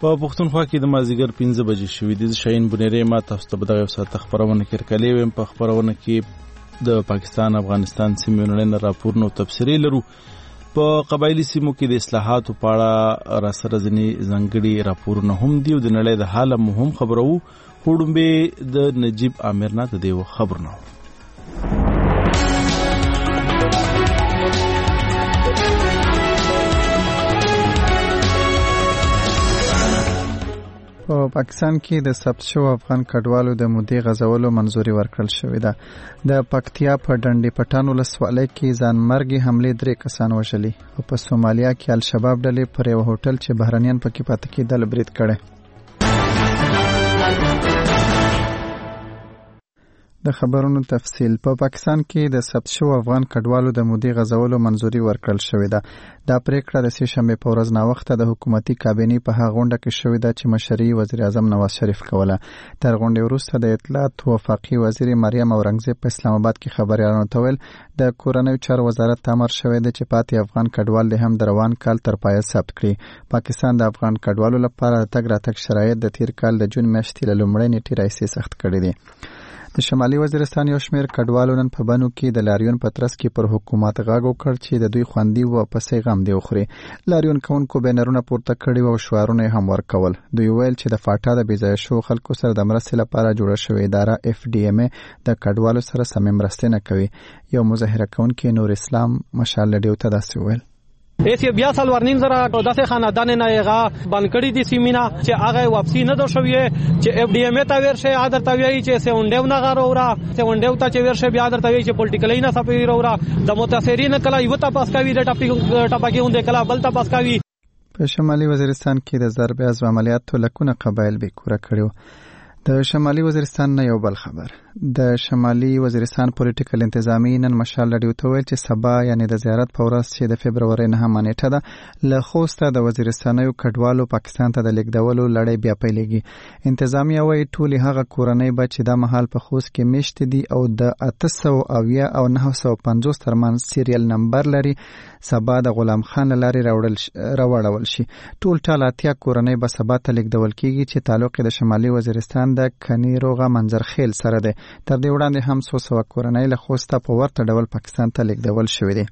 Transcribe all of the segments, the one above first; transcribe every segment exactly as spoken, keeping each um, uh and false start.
په پښتونخوا کې د مازدیګر پنځه بجې شوې دي. شاهین بنيري ما تاسو ته بدغه ساعت خبرونه کړکلې ویم. په خبرونه کې د پاکستان افغانستان سیمې نړۍ راپور نو تفسیری لرو. په قبایلی سیمو کې د اصلاحاتو په اړه را سره ځنې ځانګړي راپورونه هم دي او د نړۍ د حال مهم خبرو وړاندې د نجیب عامر نه د دیو خبرونه. په پاکستان کې د ثبت شوو افغان کډوالو د مودې غځولو منظوري ورکړل شوې ده. د پکتیا په ډنډي پټان ولسوالۍ کې ځانمرګي حملې درې کسان وژلي او په سومالیا کې الشباب ډلې پر یو هوټل چې بهرنیان پکې پاتې کېدل برید کړی. د خبرونو تفصیل. په پا پاکستان کې د ثبت شوو افغان کډوالو د مودې غځولو منظوري ورکړل شوې ده. دا پریکړه د سې شنبې په ورځ ناوخته د حکومتي کابینې په هغه غونډه کې شوې ده چې مشري وزیر اعظم نواز شریف کوله. تر غونډې وروسته د اطلاعات وفاقي وزیر مریم اورنګزیب په اسلام آباد کې خبريالانو ته ویل د کورنیو چارو وزارت ته امر شوی دی چې پاتې افغان کډوال د هم د روان کال تر پایه ثبت کړي. پاکستان د افغان کډوالو لپاره د تګ راتګ شرایط د تیر کال د جون میاشتې له لومړۍ نیټې راهیسې سخت کړي دي. د شمالي وزیرستان یو شمېر کډوالو نن په بنو کې د لاریون په ترڅ کې پر حکومت غږ وکړ چې د دوی خوندي و پسې غم دی وخوري. لاریون کوونکو بینرونه پورته کړي او شعارونه هم ورکول. دوی ویل چې د فاټا د بېځایه شو خلکو سره د مرستې لپاره جوړه شوې اداره اف ډي ام د کډوالو سره سمې مرستې نه کوي. یو مظاهره کوونکی نور اسلام مشال ډیو ته داسې ویل: ایسی بیا سال ورنیم زره داسې خاندان نه یغه بنکړی دي سیمینا چې هغه واپسی نه دو شوی چې اف ډي ام ته ورشه عادت ته وی چې سونډیو نه غارو را سونډیو ته چې ورشه بیا عادت ته وی چې پولیټیکلی نه سپیر را د متاثرین کله یو ته پاس کوي د ټاپی ټاپکی هوند کله بل ته پاس کوي. په شمالي وزیرستان کې د ضرب ازو عملیاتو لکونه قبایل به کور کړو. د شمالي وزیرستان نه یو بل خبر. د شمالي وزیرستان پولیټیکل انتظامی نن مشال لډیو ته ویل چې سبا یعنی د زیارت په ورځ چې د فبروري نه نیټه ده له خوسته د وزیرستانیو کډوالو پاکستان ته د لیږدولو لړۍ بیا پیلېږي. انتظامیه وايي ټولې هغه کورنۍ به چې د مهال په خوست کې میشت دي او د اته سوه اویا او نهه سوه پنځوس ترمنځ سیریل نمبر لري سبا د غلام خان لاري راوړل شي. ټول ټال اتیا کورنۍ به سبا ته لیږدول کیږي چې تعلق د شمالي وزیرستان د کنیروغه منظرخیل سره ده. تر دې وړاندې هم څو سوه کورنۍ له خوسته په ورته ډول پاکستان ته لیږدول شوې دي.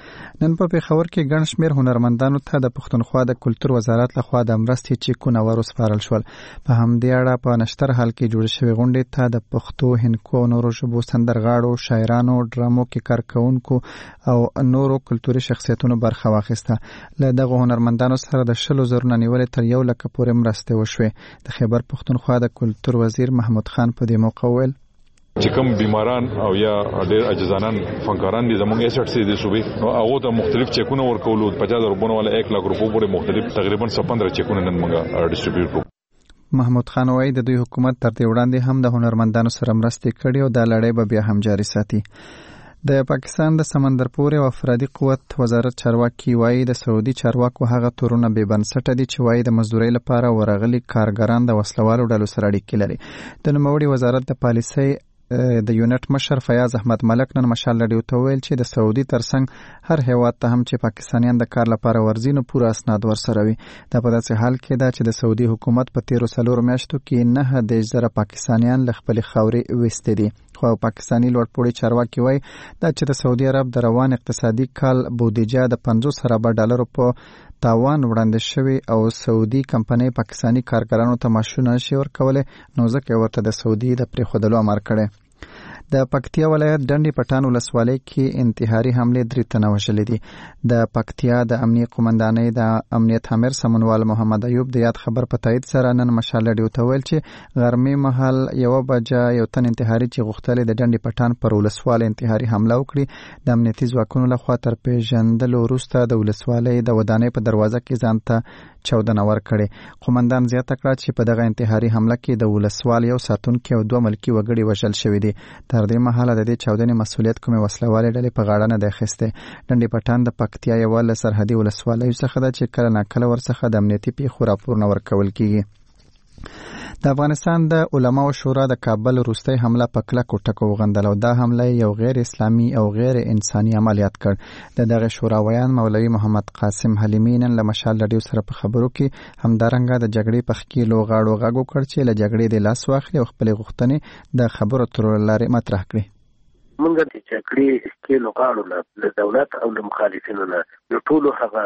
نن په پېښور کې ګڼ شمېر هنرمندانو ته د پښتونخوا د کلتور وزارت لخوا د مرستې چیکونه ورسپارل شول. په همدې اړه په نشتر حال کې جوړ شوې غونډې ته د پښتو، هندکو او نورو ژبو سندرغاړو، شاعرانو، ډرامو کې کارکونکو او نورو کلتوري شخصیتونو برخه واخیسته. له دغه هنرمندانو سره د شلو زرونه نیولې تر یو لکه پورې مرستې وشوې. د خیبر پښتونخوا د کلتور وزیر محمود خان په دې موقع ویل چې کوم بیماران او یا ډېر عاجزانان فنکاران دي زموږ ایسټ سي دي صوبې نو هغه ته مختلف چیکونه ورکول او پچاس روپونو والا یک لک روپو پورې مختلف تقریبا پندرہ چیکونه نن موږ ډیسټریبیوټ کړو. محمود خان وایي د دوی حکومت تر دې وړاندې هم د هنرمندانو سره مرستې کړې او دا لړۍ به بیا هم جاري ساتي. د پاکستان د سمندرپورې او افرادي قوت وزارت چارواکي وایي د سعودي چارواکو هغه تورونه بې بنسټه دي چې وایي د مزدورۍ لپاره ورغلي کارګران د وسلوالو ډلو سره اړیکې لري. د نوموړي وزارت د پالیسۍ د یونټ مشر فیاض احمد ملک نن مشال لډیو ته ویل چې د سعودي ترڅنګ هر هیواد ته هم چې پاکستانیان د کار لپاره ورځي نو پوره اسناد ورسره وي. دا په داسې حال کې ده چې د سعودي حکومت په تیرو څلورو میاشتو کې نه دېرش زره پاکستانیان له خپلې خاورې ویستې دي. خو پاکستاني لوړپوړي چارواکي وایي دا چې د سعودي عرب د روان اقتصادي کال بودیجه د پنځوس اربه ډالرو په تاوان وړاندې شوی او سعودي کمپنۍ پاکستاني کارګرانو ته معاشونه نشي ورکولی نو ځکه ورته د سعودي د پرېښودلو امر کړی. د پکتیا ولایت ډنډي پټان ولسوالۍ کې انتحاري حملې درې تنه وژلي دي. د پکتیا د امنیه قومندانۍ د امنیت امر سمونوال محمد ایوب د یاد خبر په تایید سره نن مشال لډیو ته ویل چې غرمې مهال یوه بجه یو تن انتحاري چې غوښتل د ډنډي پټان پر ولسوال انتحاري حمله وکړي د امنیتي ځواکونو لخوا تر پیژندلو وروسته د ولسوالۍ د ودانۍ په دروازه کې ځان ته چاودنه ورکړې. قومندان زیاته کړه چې په دغه انتحاري حمله کې د ولسوال یو ساتونکي او دوه ملکي وګړي وژل شوي دي. تر دې مهاله د دې چاودنې مسؤلیت کومې وسلوالې ډلې په غاړه نه دی اخیستی. ډنډي پټان د پکتیا یوه له سرحدي ولسوالیو څخه ده چې کله ناکله ورڅخه د امنیتي پیښو راپورونه ورکول کیږي. د افغانستان د علماو شورا د کابل وروستۍ حمله په کلکو ټکو وغندله او دا حمله یو غیر اسلامي او غیر انساني عملیات کړ. د دغه شورا ویان مولوي محمد قاسم حلیمی نن له مشال رادیو سره په خبرو کې همدارنګه د جګړې په ښکیلو غاړو غږ وکړ چې له جګړې د لاس واخلي او خپلې غوښتنې د خبرو اترو له لارې مطرح کړي. موږ د جګړې ښکیلو غاړو نه له دولت او له مخالفینو نه د ټولو هغه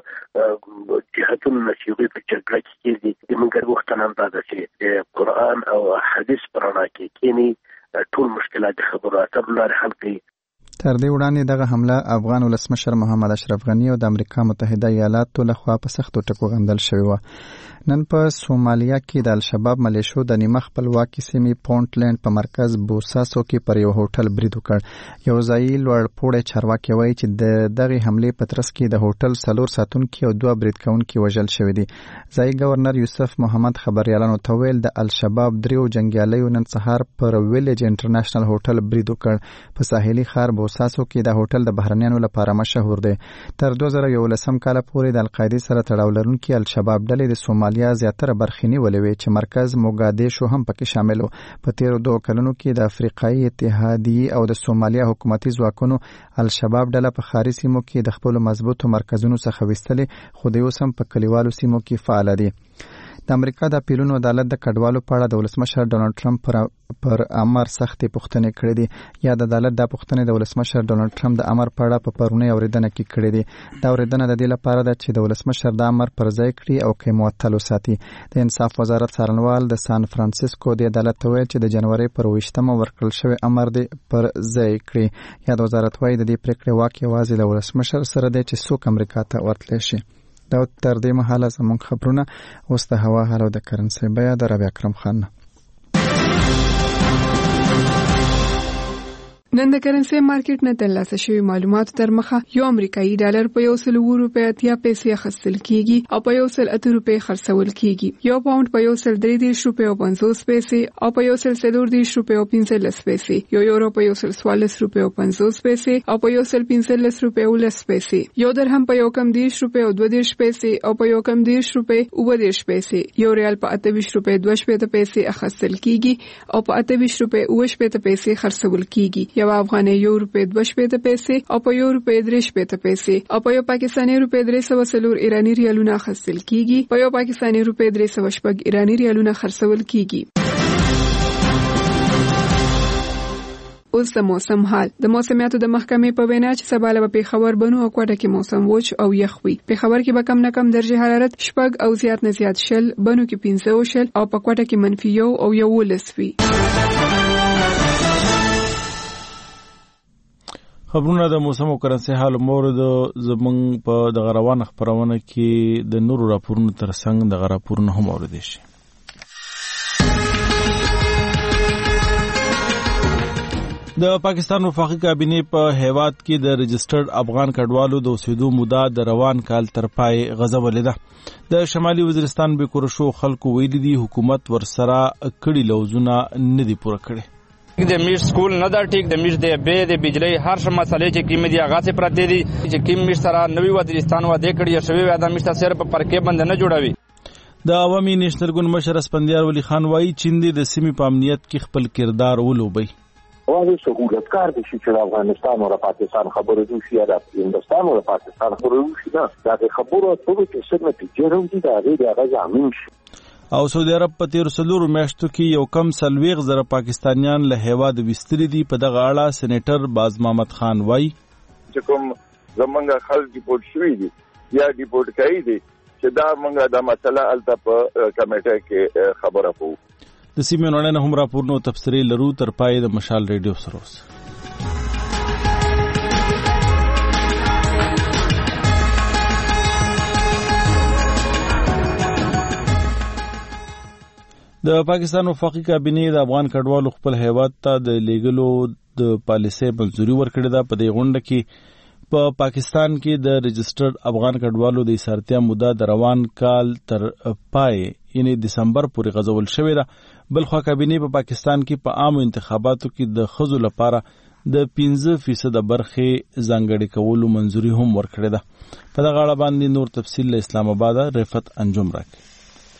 جهتونو نه چې هغوی په جګړه کې کېږي موږ غوښتنه هم دا ده چې قرآن او حدیث په رڼا کې کښېني ټول مشکلات د خبرو اترو لارې حل کړي. تر دې وړاندې دغه حمله افغان ولسمشر محمد اشرف غنی او د امریکا متحده ایالاتو لخوا په سختو ټکو غندل شوې وه. نن په سومالیا کې د الشباب ملیشو د نیمه خپلواکي سیمې پونټلند په مرکز بوساسو کې پر یو هوټل برید وکړ. یو ځایي لوړپوړی چارواکي وایي چې د دغې حملې په ترڅ کې د هوټل څلور ساتونکي او دوه برید کوونکي وژل شوي دي. ځایي ګورنر یوسف محمد خبریالانو ته ویل د الشباب دریو جنګیالیو نن سهار پر ویلج انټرنیشنل هوټل برید وکړ. په ساحلي ښار بوساسو کې د هوټل د بهرنیانو لپاره مشهور دی. تر دوه زره یولسم کال پورې د القاعدې سره تړاو لرونکي الشباب ډلې د سومالیا زیاتره برخې نیولې وې چې مرکز موګادیشو هم پکې شامل و. په تیرو دوه کلونو کې د افریقایي اتحادیې او د سومالیا حکومتي ځواکونو الشباب ډله په ښاري سیمو کې د خپلو مضبوطو مرکزونو څخه ویستلې، خو د اوس هم په کلیوالو سیمو کې فعال دي. د امریکا د اپیلونو عدالت د کډوالو په اړه د ولسمشر ډونالد ټرمپ پر, پر امر سختې پوښتنې کړې دي. یا د عدالت د پوښتنې د ولسمشر ډونالد ټرمپ د امر په اړه په پرونی اوریدنه کې کړې دي. دا اوریدنه د دې لپاره ده چې د ولسمشر د امر پر ځای کړي او کې معطل وساتي. د انصاف وزارت څارنوال د سان فرانسیسکو د عدالت ته ویل چې د جنوري پر اوویشتمه ورکړل شوی امر دی پر ځای کړي. یا د وزارت وايي د دې پریکړې واک یوازې له ولسمشر سره دی چې څوک امریکا ته ورتلی شي. دا تر دې مهاله زموږ خبرونه. اوس د هوا حال او د کرنسۍ بیه د ربیع اکرم خان. نن د کرنسۍ مارکیټ نه ترلاسه شوی معلوماتو تر مخه یو امریکایي ډالر په یو سل اووه روپۍ اتیا پیسې اخیستل کیږي او په یو سل اته روپۍ خرڅول کیږي. یو پاونډ په یو سل درې دېرش روپۍ او پنځوس پیسې او په یو سل څلور دېرش روپۍ او پنځلس پیسې. یو یورو په یو سل څوارلس روپۍ او پنځوس پیسې او په یو سل پنځلس روپۍ او لس پیسې. یو درهم په یو کم دېرش روپۍ او دوه دېرش پیسې او په یو کم دېرش روپۍ اووه دېرش پیسې. یو ریال په اته ویشت روپۍ دوه شپېته پیسې اخیستل کیږي او په اته ویشت روپۍ اووه شپېته پیسې خرڅول کیږي. یو افغانۍ یو روپۍ دوه شپېته پیسې او په یو روپۍ درې شپېته پیسې او په یو پاکستاني روپۍ درې سوه څلور ایراني ریالونه اخیستل کیږي. په یو پاکستاني روپۍ درې سوه شپږ ایراني ریالونه خرڅول کیږي. اوس د موسم حال. د موسمیاتو د محکمې په وینا چې سبا له پېښور بنو او کوټه کې موسم وچ او یخ وي. پېښور کې به کم نه کم درجه حرارت شپږ او زیات نه زیات شل، بنو کې پنځه او شل او په کوټه کې منفي یو او یولس وي. خبرونه د موسم او کرنسۍ حال مورد زمونږ په د روانه خبرونه کې د نورو راپورونو ترڅنګ د راپورونو هم اوریدل شي. د پاکستان وفاقي کابینې په هیواد کې د رجسټرډ افغان کډوالو د اوسېدو موده د روان کال تر پای غځولې ده. د شمالي وزیرستان به کورشو خلکو ویلي دي حکومت ورسره کړي لوزونه نه دي پوره کړي. د میش سکول نه دا ټیک د میش د بې د بجلی هر څه مسلې چې کیمه دی هغه څه پرته دي چې کیم میش سره نوی وزیرستان و د کړي شوی و د میش سره په پرکې بند نه جوړوي. د عوامي نېشنل ګوند مشر اسپندیار ولی خان وایي چین د سیمې په امنیت کې خپل کردار ولوبي. واغې سہولتکار دي چې د افغانستان او پاکستان خبرو دي چې د هندستان او پاکستان خبرو دي دا د خبرو ټول کې څه نتیجه راوځي دا د هغه ځامن شي. او سعودي عرب په تیر څلورو میاشتو کې یو کم څلوېښت زره پاکستانیان له هیواد ویستلي دي. په دغه اړه سېنیټر باز محمد خان وایي چې کوم زمونږ خلک ډیپورټ شوي دي یا ډیپورټ کوي دي چې دا موږ دا مسله هلته په کمیټه کې خبره کوو. د سیمې نړۍ هم راپورونو تبصرې لرو. تر پای د مشال ریډیو سره اوسئ. د پاکستان وفاقي کابینې د افغان کډوالو خپل هیواد ته د لیګلو د پالیسۍ منځوري ورکړې ده. په دې غونډه کې په پا پاکستان کې د رجسټرډ افغان کډوالو د ایثارتیا موده د روان کال تر پای یعنی دسمبر پورې غځول شوې ده. بلخوا کابینې په پا پاکستان کې په عامو انتخاباتو کې د ښځو لپاره د پنځه فیصد برخې ځانګړې کولو منځوري هم ورکړې ده. په دغه اړه باندې نور تفصیل له اسلام آباد رفت انجم راکړي.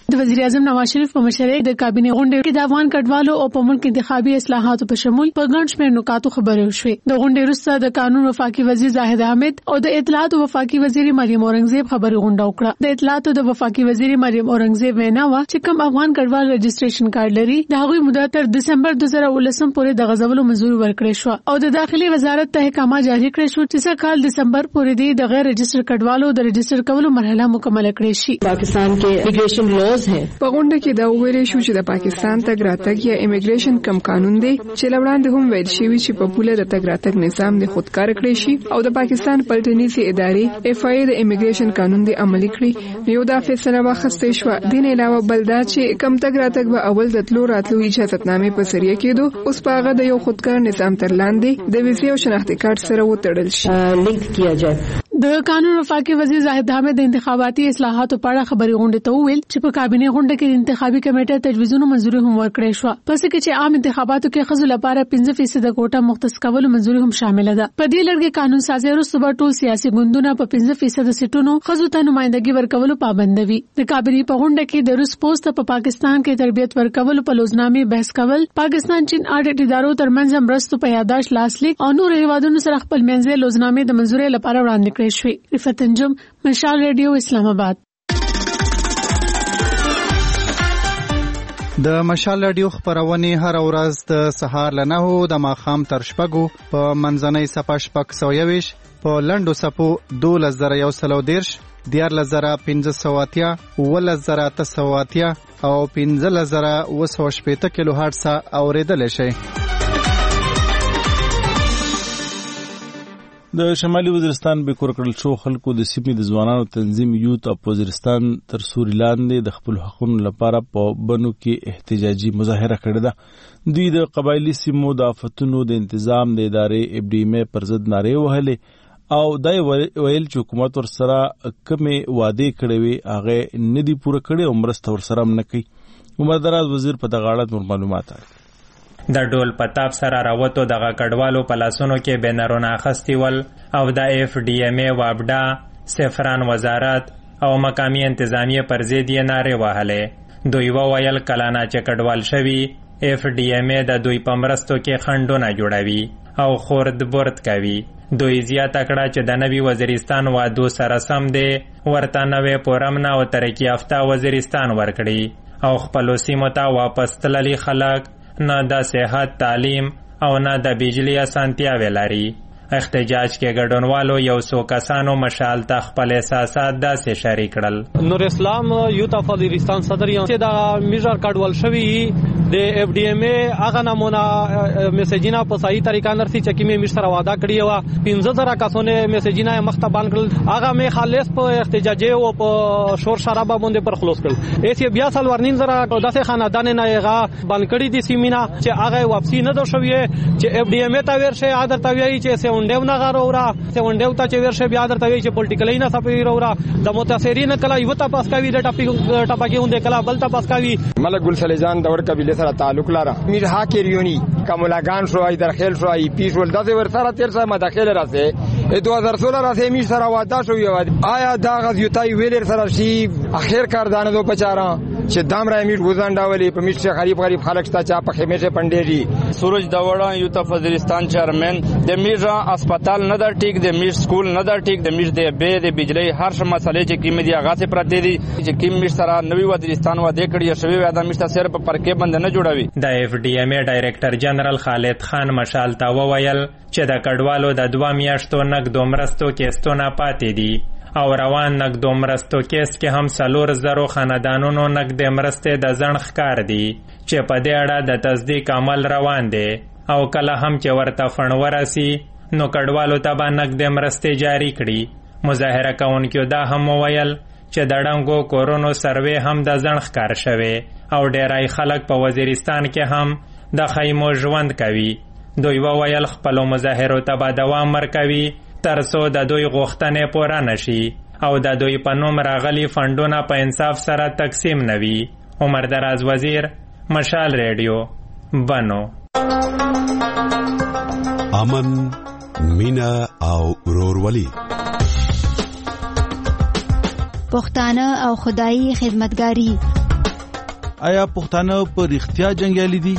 د وزیر اعظم نواز شریف په مشرۍ د کابینې غونډې کې د افغان کډوالو او په ملک انتخابي اصلاحاتو په شمول په ګڼ شمېر نکاتو خبرې وشوې. د غونډې وروسته د قانون وفاقي وزیر زاهد احمد او د اطلاعات وفاقي وزیر مریم اورنګزیب خبرې غونډه وکړه. د اطلاعات د وفاقي وزیر مریم اورنګزیب وینا و چې کوم افغان کډوال رجسټریشن کارت لري د هغوی موده تر دسمبر دوه زره ولسم پورې د غځولو منظوري ورکړې شو او د داخلي وزارت ته احکامات جاری کړې شو چې سږ کال دسمبر پورې د غیر رجسټر کډوالو د رجسټر کولو مرحله مکمل کړې شي. پاکستان کې امیګریشن لاز ہے. په غونډه کې دا ویل شو چې د پاکستان تګ راتګ یا امیګریشن کم قانون دی چې لوړاندې هم ویل شوی چې په پوله د تګ راتګ نظام د خودکار کړی شي او د پاکستان پلټنیزي ادارې اف آی د امیګریشن قانون دی عملي کړی. یو دا فیصله واخیستې شو. دین علاوه بل دا چې کم تګ راتګ به اول د تلو راتلو اجازهتنامې په ذریعہ کېدو اوس په هغه د یو خودکار نظام تر لاندې د ویزې او شناختی کارت سره وتړل شي. لینک کیا جائے. د قانون وفاقي وزیر زاهد احمد د انتخاباتي اصلاحاتو په اړه خبري غونډه ته وویل چې په کابینې غونډه کې د انتخابي کمیټې تجویزونو منځوري هم ورکړې شو. پس کې چې عام انتخاباتو کې خزو لپاره پنځه فیصد کوټه مختص کول منځوري هم شامل ده. په دې لړ کې قانون سازي وروسته به ټول سیاسي ګوندونه په پنځه فیصد سیټونو خزو ته نمائندګي ورکولو پابندوي. د کابینې په غونډه کې د روس پوسټ په پاکستان کې تربیت ورکولو په لوزنامې بحث کول، پاکستان چین اډیټ ادارو ترمنځ مرستو په یاداش لاسلیک او نور هیوادونو سره خپل منځي لوزنامې د منځوري لپاره وړاندې کړې شوې. رفعت انجم، مشال ریډیو، اسلام آباد. د مشال رادیو خبرونه هر ورځ د سهار له نهو د ماښام تر شپږو په منځنۍ صفه شپږ سوه یویشت په لنډو صفو دولس زره یو سل او دېرش، دیارلس زره پنځه سوه اتیا، اوولس زره اته سوه اتیا او پنځلس زره اوه سوه شپېته کیلو هرټز اورېدلی شئ. د شمالي وزیرستان به کور کړل شو خلکو د سیمې د ځوانانو تنظیم یوت اپ وزیرستان تر سوري لاندې د خپل حقوقو لپاره په بنو کې احتجاجي مظاهره کړې ده. دوی د قبایلی سیمو د آفتونو د تنظیم د ادارې اف ډي ایم پر ضد نارې وهلې او دای ویل چې حکومت ور سره کمې وعده کړې وي هغه نه دی پوره کړي او مرسته ور سره نه کوي. عمر دراز وزیر په دغه اړه نور معلومات ورکړي. د ډول پتاب سره راوتو دغه کډوالو په لاسونو کې بینرونه اخیستي ول او د اف ډي ایم ای وابډا، سفران وزارت او مقامی انتظامیه پر ضد یې نارې وهلې. دوی وویل کلانه چې کډوال شوي اف ډي ایم ای د دوی په مرستو کې خنډونه جوړوي او خورد برد کوي. دوی زیاته کړه چې د نوي وزیرستان وعدو سره سم دی ورته نوې پورمنه او ترقي یافته وزیرستان ورکړي او خپلو سیمو ته واپس تللي خلک نه د صحت، تعلیم او نه د بجلی اسانتیاوې لري. احتجاج کې ګډونوالو یو څو کسانو مشال ته خپل احساسات داسې شریک کړل. نور اسلام یوت اف وزیرستان صدر یم چې دا میجر کډوال شوی د اف ډي ایم ای هغه نمونه میسیجونه په صحیح طریقه نرسي چې کیمه مشتره وعده کړی و پنځه زره کسونه میسیجونه مختبان کړل هغه می خالص په احتجاجي او په شور شرابه باندې پر خلاص کړل. ایس بیا سال ورنین زره داسې خاندان نه هغه بان کړی دي سیمینا چې هغه واپسی نه دو شوی چې اف ډي ایم ای تا ورشه عادت تا وی چې ونډیو نه غاورا ته ونډیو ته چې ورشه بیا درته وی چې پولیټیکلی نه سپیرو را د متاثرین کله یو ته پاس کوي د ټاپک ټاپکی اونده کله بل ته پاس کوي. ملک ګل سلیجان دور قبیله سره تعلق لاره میر حاکر یونی کملاگان شو ای درخیل شو ای پیش ول داسې ور سره تیر سره مداخله راځي دو هزار سولہ راځي میر سره واده شو یو آیا دا غزیوتای ویلر سره شي اخر کاردانه دو پچارا چې دامره امیر وزانداولی په میټ شه غریب غریب خلک ستا چا په خیمه پندېږي. سورج داوړه یوت اف وزیرستان چیرمن د میرا اسپیټال نه در ټیک د میر سکول نه در ټیک د میر د بی د بجلی هر څه مسلې چې کیمه دی هغه څه پرته دي چې کیم میر سره نوی وزیرستان و د کړي شوی و د میر سره په پرکې بند نه جوړوي. د اف ډي ایم ای ډایریکټر جنرال خالد خان مشال تا وویل چې د کډوالو د دوه میاشتو نقدو مرستو کېستونه پاتې دي او روان نقدو مرستو کېست کې هم څلور زرو خاندانونو نقد مرستې د ځنډ ښکار دي چې په دې اړه د تصدیق عمل روان دی او کله هم چې ورته فنډ ورسي نو کډوالو ته به نقد مرستې جاری کړي. مظاهره کوونکو دا هم وویل چې د ړنګو کورونو سروې هم د ځنډ ښکار شوی او ډیری خلک په وزیرستان کې هم د خیمو ژوند کوي. دوی وویل خپلو مظاهرو ته به دوام ورکوي ترڅو د دوی غوښتنې پوره نشي او د دوی په نوم راغلي فنډونه په انصاف سره تقسیم نوي. عمر دراز وزیر، مشال ریډیو، بنو. امن، مینا او ورورولي، پښتانه او خدایي خدمتګاری، آیا پښتانه په رښتیا جنگیالي دي؟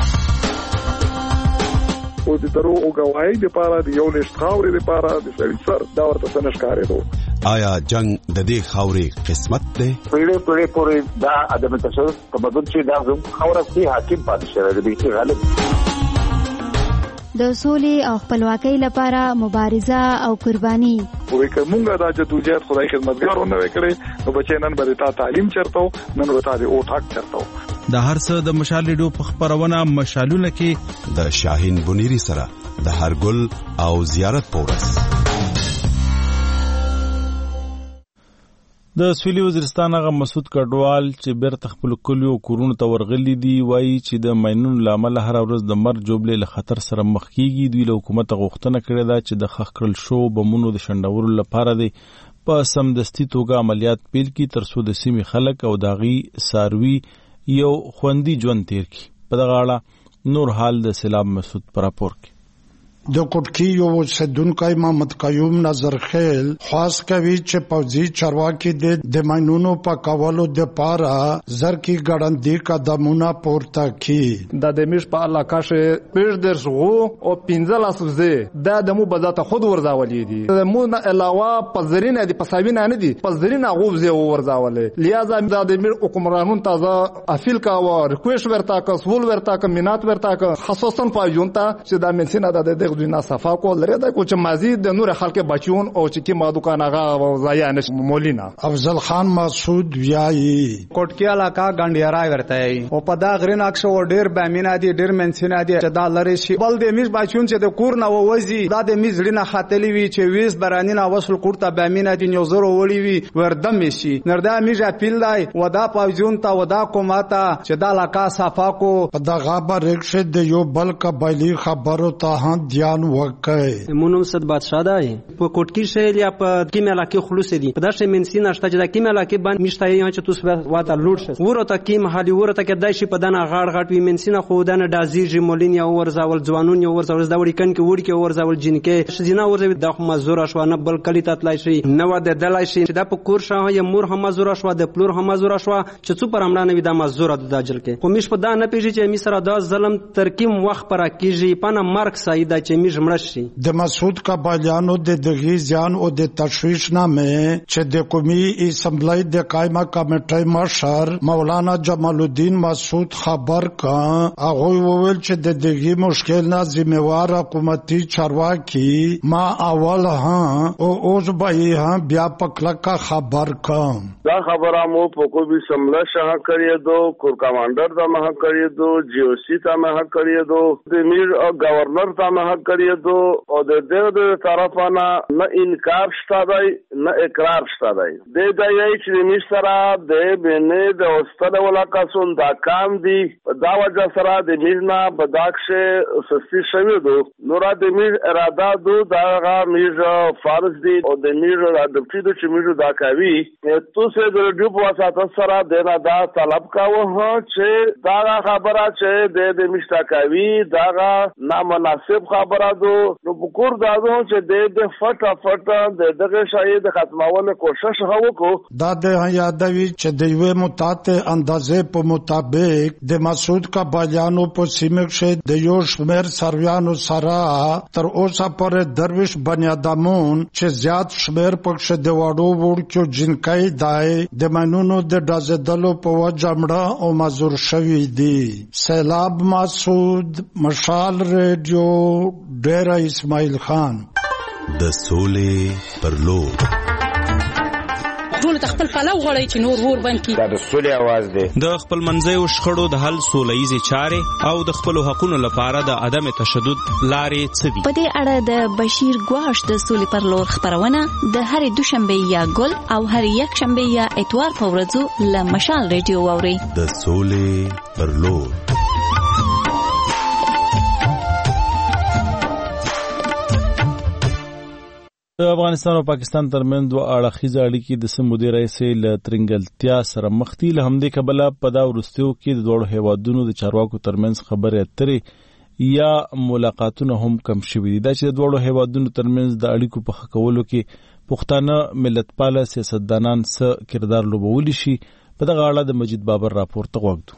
او د درو او گواهی لپاره د یو لښت خاورې لپاره د سړي سر دا ورته څه نشکارېدو. آیا جنگ د دې خاورې قسمت دی؟ پیړې پیړې پورې دا عدم تشدد تمدن چې دا زموږ خاوره کې حاکم پاتې شوی دی چې غالب د سولې او خپلواکۍ لپاره مبارزه او قرباني. وې کومه دا جدوجہد خدای خدمتګارونه وکړي نو بچی نن به تا تعلیم چرته نن به تا د او ټاک چرته. د هر څه د مشال ریډیو په خبرونه مشالونه کې د شاهین بنيري سره د هرګل او زیارت پورس. د سویلي وزیرستان هغه مسعود کډوال چې بیرته خپل کلیو کورونو ته ورغلي دي وایي چې د ماینونو له امله هر ورځ د مرګ جوړې له خطر سره مخ کیږي. دوی له حکومت غوښتنه کړې ده چې د خښ کړل شو بمونو د شنډولو لپاره دی په سمدستي توګه عملیات پیل کړي ترڅو د سیمې خلک او داغي ساروي یو خوندي ژوند تیر کړي. په دغه اړه نور حال د سلام مسعود پر راپور کې. د کوټکی یو سدونکای محمد قیوم نظر خیل خاص کوي چې پوځي چارواکي د ماینونو په کولو د پاره زر کی ګړندې قدمونه پورته کړي. د دمیش په علاقه شه پیر درشغو او پنځل اسوزه د دمو بذات خود ورزاولې دي. مو نه علاوه پزرینه دي پساوینه نه دي پزرینه غوځي ورزاولې. لہذا د دمیر حکمرانون تازه افیل کا و ریکوست ورتا کا سول ورتا کا مینات ورتا کا خصوصا پاجونتا چې د منسینه د دوی نه صفا کول لري دا کوم مزید د نور خلک بچون او چې کی ما دکانغه ضایع نش مولینا. افضل خان مسعود ویایي کوټکی علاقہ ګاندیارای ورته او په دا غرین اکشو ډیر بامینه دي ډیر منسینه دي چې دا لري شي بل د میز بچون چې د کور نه ووزي دا د میز لري نه خاتلی وی چې ویس برانینه وصل کوړه بامینه دي نو زرو وړي وی وردم شي نردا میز اپیل دی ودا پاوجون تا ودا کوماتا چې دا علاقہ صفا کو په دا غابه رکشه د یو بل قبایلی خبرو ته هان وکای مونږ صد بادشاہ دی په کوټکی شهر یا په کیمه علاقه خلوص دي په داسې منسینه شته چې د کیمه علاقه باندې مشته یا چې تاسو واته لوټ شئ ورته کیم حالي ورته کې دای شي په دنه غاړ غاټ وی منسینه خو دنه دازیږي مولین یا ورزاول ځوانون یا ورزاول د وړي کن کې وړي کې ورزاول جنکه شزینه ورزاوي د مزور شو نه بل کلی تطلای شي نو د دلای شي د په کور شاه یا مور هم مزور شو د پلور هم مزور شو چې څو پرمړه نه وي د مزور د داجل کې خو مش په دا نه پیږي چې می سره دا ظلم ترکیم وخت پر کیږي پنه مرګ سایدا چې می د مسعود قبایلیانو د دغې ځان او د تشویش نامه چې د قومي اسمبلی د قائمه کمیټې مشر مولانا جمال الدین مسعود خبر کا هغه وویل چې د دغې مشکل نه ذمہوار حکومتي چارواکي ما اول ها او اوس به ها بیا پکلکا خبر کم دا خبره مو په کومي سملا شاه کړی دو کور کمانډر دا مه کړی دو جی او سی تا مه کړی دو د میر او گورنر تا مه کړی دو او د دې د طرفانه نه انکار شته دی نه اقرار شته دی د دې چې مشترا د بنه د استاد ولاکا سون دا کام دی دا وجه سره د میرنا بداخشه سستی شوی دو نور د میر اراده دو دا غا میر فرض دی او د میر د پټو چې میر دا کوي تو سه د ډیو په واسطه سره د دا طلب کاوه چې دا خبره چې د دې مشتا کوي دا نامناسب خبره دو نو بکور دادو چې د د فټا فټا د دغه شاید ختمولو کوشش وکړو دا د یادوي چې د یو متعته اندازې په مطابق د مسعود قبایلیانو په سیمه کې د یو شمیر سرویانو سره تر اوسه پر درویش بنیادمون چې زیات شمیر پکښ د وړو وړکو جنکای دای د مانونو د دازدلو په وجمړه او مزور شوی دی. سیلاب مسعود مشال ریډیو ډیر اسماعیل خان د سولې پر لور ټول خپل پلو غړی چې نور ور بنکی دا د سولې आवाज دی د خپل منځي او شخړو د حل سولېزي چارې او د خپل حقوقو لپاره د عدم تشدد لارې څدي. په دې اړه د بشیر ګواش د سولې پر لور خبرونه د هرې دوشنبه یا ګل او هر یک شنبه یا اتوار په ورځو له مشال ریډیو اوري. د سولې پر لور د افغانستان او پاکستان ترمنځ دوه اړخیزه اړیکې د سمودي رئیس له ترنګلتیا سره مخ دي. له همدې کبله په دا وروستیو کې د دوړو هیوادونو د چارواکو ترمنځ خبرې اترې یا ملاقاتونه هم کم شوي دي. دا چې د دوړو هیوادونو ترمنځ د اړیکو په ښه کولو کې پښتانه ملتپاله سیاستدانان څه کردار لوبولی شي په دغه اړه د مجید بابر راپور ته وګورئ.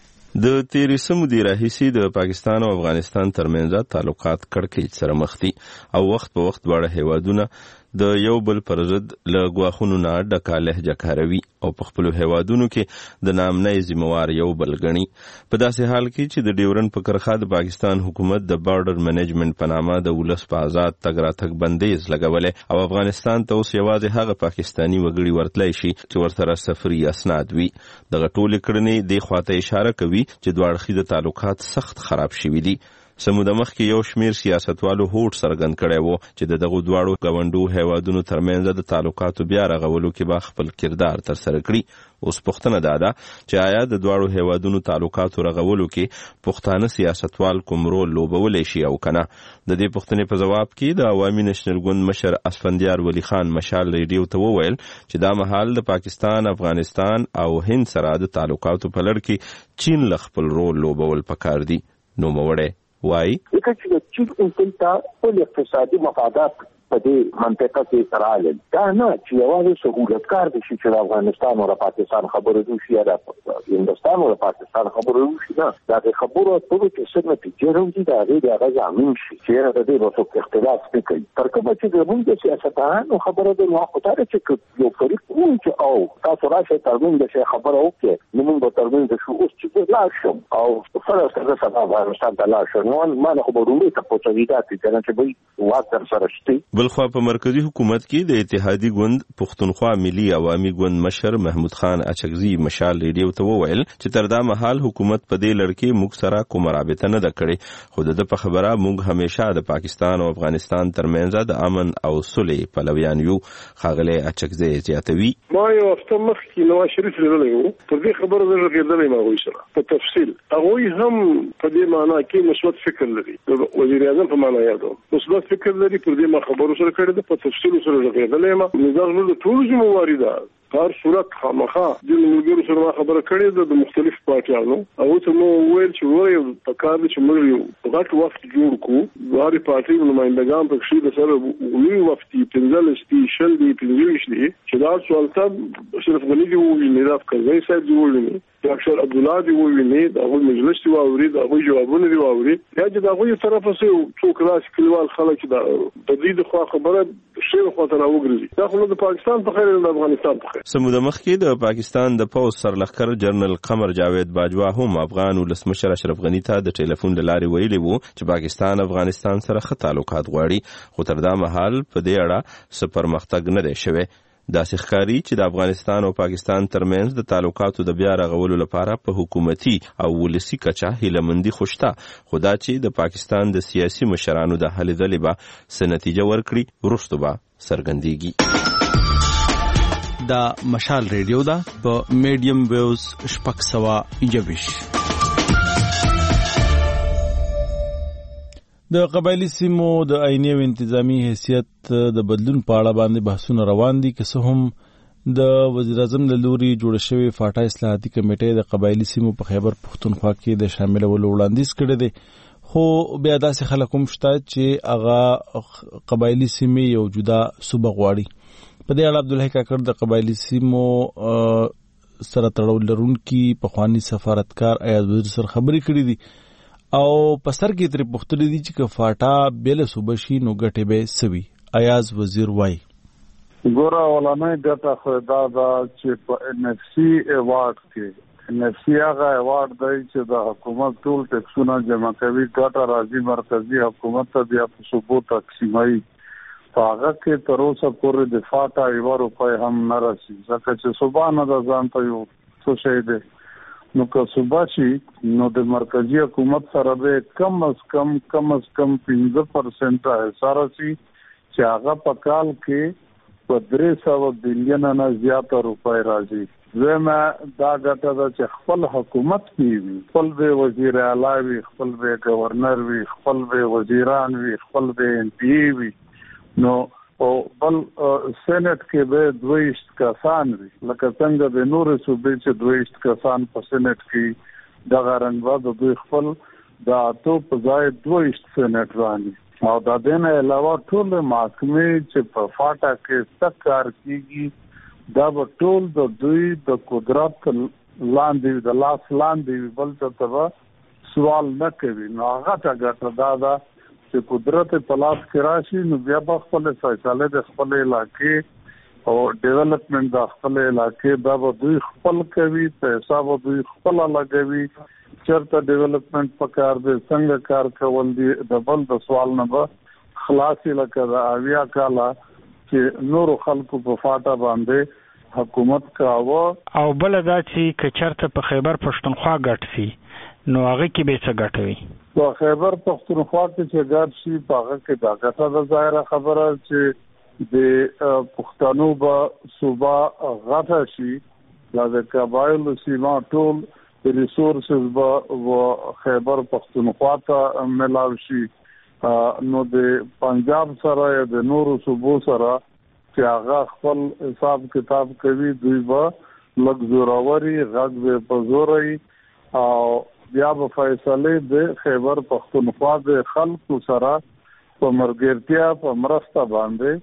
د تیریسمو دی راهیسې د پاکستان او افغانستان ترمنځ تعلقات کړکېچ سره مخ دي او وخت په وخت دواړه هیوادونه د یو بل پر ضد له ګواښونو نه ډکه لهجه کاروي او په خپلو هیوادونو کې د نامنۍ ذموار یو بل ګڼي. په داسې حال کې چې د ډیورن په کرښه د پاکستان حکومت د بارډر منیجمنت په نامه د ولس په آزاد تګ راتګ بندیز لګولی او افغانستان ته اوس یوازې هغه پاکستاني وګړي ورتلی شي چې ورسره سفري اسناد وي. دغه ټولې کړنې دې خواته اشاره کوي چې دوه اړخیز تعلقات سخت خراب شوي دي. سموده مخکې یو شمیر سیاستوالو هوډ څرګند کړی و چې د دغو دواړو ګاونډو هیوادونو ترمنځ د تعلقاتو بیا رغولو کې به خپل کردار ترسره کړي. اوس پوښتنه دا ده چې آیا د دواړو هیوادونو تعلقاتو رغولو کې پښتانه سیاستوال کوم رول لوبولی شي او کنه؟ د دې پوښتنې په جواب کې د عوامي نېشنل ګوند مشر اسفندیار ولی خان مشال ریډیو ته وویل چې دا مهال د پاکستان، افغانستان او هند سره د تعلقاتو په لړ کې چین له خپل رول لوبول پکار دي. نو موړی وای ځکه چې د چین انسان ته ټول اقتصادي مفادات په دې منطقه کې راغلل. دا نه چې یوازې سهولتکار دي چې د افغانستان او پاکستان خبرې وشي یا د هندوستان او پاکستان خبرې وشي. نه، دا د خبرو اترو چې څه نتیجې راوځي د هغې د هغه ضامن شي چې د دې به څوک اختلاف نه کوي. تر کومه چې زموږ د سیاستوالانو خبره ده، نو خو دا چې یو فریق وایي چې او تاسو راشئ ترمنځ د شی خبره وکړئ، نو موږ به ترمنځ شو. اوس چې لاړ شم او فرض کړه چې افغانستان ته لاړ شم، نو ما نه خو به ډوډۍ ته پوهڅوي دا چې چې به واک در سره شته. بلخوا په مرکزی حکومت کې د اتحادی ګوند پښتونخوا ملي عوامي ګوند مشر محمود خان اچکزي مشال ریډیو ته وویل چې تر دا مهال حکومت په دې لړ کې موږ سره کوم رابطه نه ده کړې، خو د په خبره موږ همیشه د پاکستان او افغانستان ترمنځ د امن او صلح پلویان یو. ښاغلی اچکزي زیاتوي ما یو هفته مخکې نواز شریف لیدلی و، پر دې خبره زه غږېدلی یم هغوی سره په تفصیل. هغوی هم په دې معنا کې مثبت فکر لري، وزیر اعظم په معنا یادوم مثبت فکر لري. پر دې ما خبرو سره کړې ده، په تفصیل سره غږېدلی یم. نو دا زموږ د ټولو ذمهواري ده. هر صورت خامخا د ملګرو سره ما خبره کړې ده د مختلفو پارټیانو. هغوی ته مو وویل چې وایي په کار ده چې موږ یو غټ وفد جوړ کړو، د هرې پارټۍ نمایندګان پکښې د سره لوی وفد دي، پنځلس دي، شل دي، پنځه ویشت دي، چې دا سوالطب اشرف غني دي وویني، دا کرزی صاحب دي وویني، ډاکټر عبدالله دي وویني، د هغوی مجلس دي واوري، د هغوی جوابونه دي واوري. یا چې د هغوی طرفه څه څوک راشي کلیوال خلک د دوی د خوا خبره شعر خواته راوګرځي. دا خو د پاکستان په خیر د افغانستان په خیر. سموده مخکې د پاکستان د پوځ سرلښکر جنرال قمر جاوید باجوا هم افغان ولسمشر اشرف غني ته د ټلیفون له لارې ویلي وو چې پاکستان افغانستان سره ښه تعلقات غواړي، خو تر دا مهال په دې اړه څه پرمختګ نه دی شوی. داسې ښکاري چې د افغانستان او پاکستان ترمنځ د تعلقاتو د بیا رغولو لپاره په حکومتي او ولسي کچه هیلهمندي خو شته، خو دا چې د پاکستان د سیاسي مشرانو د هلې ځلې به څه نتیجه ورکړي وروسته به څرګندېږي. دا مشال ریډیو ده په میډیم ویوز شپږ سوه پنځه د قبایلی سیمو د آئیني او انتظامی حیثیت د بدلون په اړه باندې بحثونه روان دي، که څه هم د وزیر اعظم له لوري جوړه شوې فاټا اصلاحاتي کمیټې د قبایلی سیمو په خیبر پښتونخوا کې د شاملولو وړاندیز کړی دی، خو بیا داسې خلک هم شته چې هغه قبایلی سیمې یو جدا صوبه غواړي. په دې اړه عبدالحی کاکړ د قبایلی سیمو سره تړاو لرونکي پخواني سفارتکار ایاز وزیر سره خبرې کړې دي او په سر کې ترې پوښتنې دي چې که فاټا بېله صوبه شي نو ګټې به څه وي. ایاز وزیر وایي ګوره اولنۍ ګټه خو دا ده چې په ان اف سی ایوارډ کې ان اف سی هغه ایوارډ دی چې د حکومت ټول ټکسونه جمع کوي، ګټه راځي مرکزي حکومت ته بیا په صوبو تقسیموي. په هغه کې تر اوسه پورې د فاټا یوه روپۍ هم نه رسي، ځکه چې صوبه نه ده ځان ته یو څه شی دی. نو که صوبه شي نو د مرکزی حکومت سره به کم از کم کم از کم پنځه پرسنټه حصه راسي چې هغه په کال کې په درې سوه بلیونه نه زیاته روپۍ راځي. دویمه دا ګټه ده چې خپل حکومت کې وي، خپل به وزیر اعلی وي، خپل به گورنر وي، خپل به وزیران وي، خپل به ایم پی وي. نو او بل سینټ کې به دویشت کسان وي، لکه څنګه د نورو صوبې چې دویشت کسان په سینټ کې دغه رنګ به د دوی خپل د اتو په ځای دویشت سینټ راني. او د دې نه علاوه ټول محکمې چې په فاټا کې سخت کار کیږي دا به ټول د دوی د قدرت لاندې د لاس لاندې بل څه سوال نه کوي. نو هغه ته ګټه دا ده چې قدرت په لاس کې راشي نو بیا به خپل فیصله د خپل علاقې او ډیولپمنٹ د خپل علاقې دا به دوی خپل کوي، پیسې به دوی خپل لګوي، چرته ډیولپمنٹ په کار دی، څنګه کار کول دي، د بل د سوال نه به خلاصي لکه د اویا کاله چې نورو خلکو په فاټا باندې حکومت کاوه. او بل دا چې که چرته په خیبر پښتونخوا ګټ سي نو هغه کې به څه ګټوي؟ په خیبر پښتونخوا کې چې ګټ شي په هغه کې دا ګټه ده ظاهره خبره چې د پښتنو به صوبه غټه شي، د قبایلو سیمه ټول ریسورسز به و خیبر پښتونخوا ته ملاو شي. نو د پنجاب سره یا د نورو صوبو سره چې هغه خپل حساب کتاب کوي دوی به لږ زوروري غږ به په زوري او بیا به فیصله د خیبر پښتونخوا د خلکو سره په مرګرتیا په مرسته باندې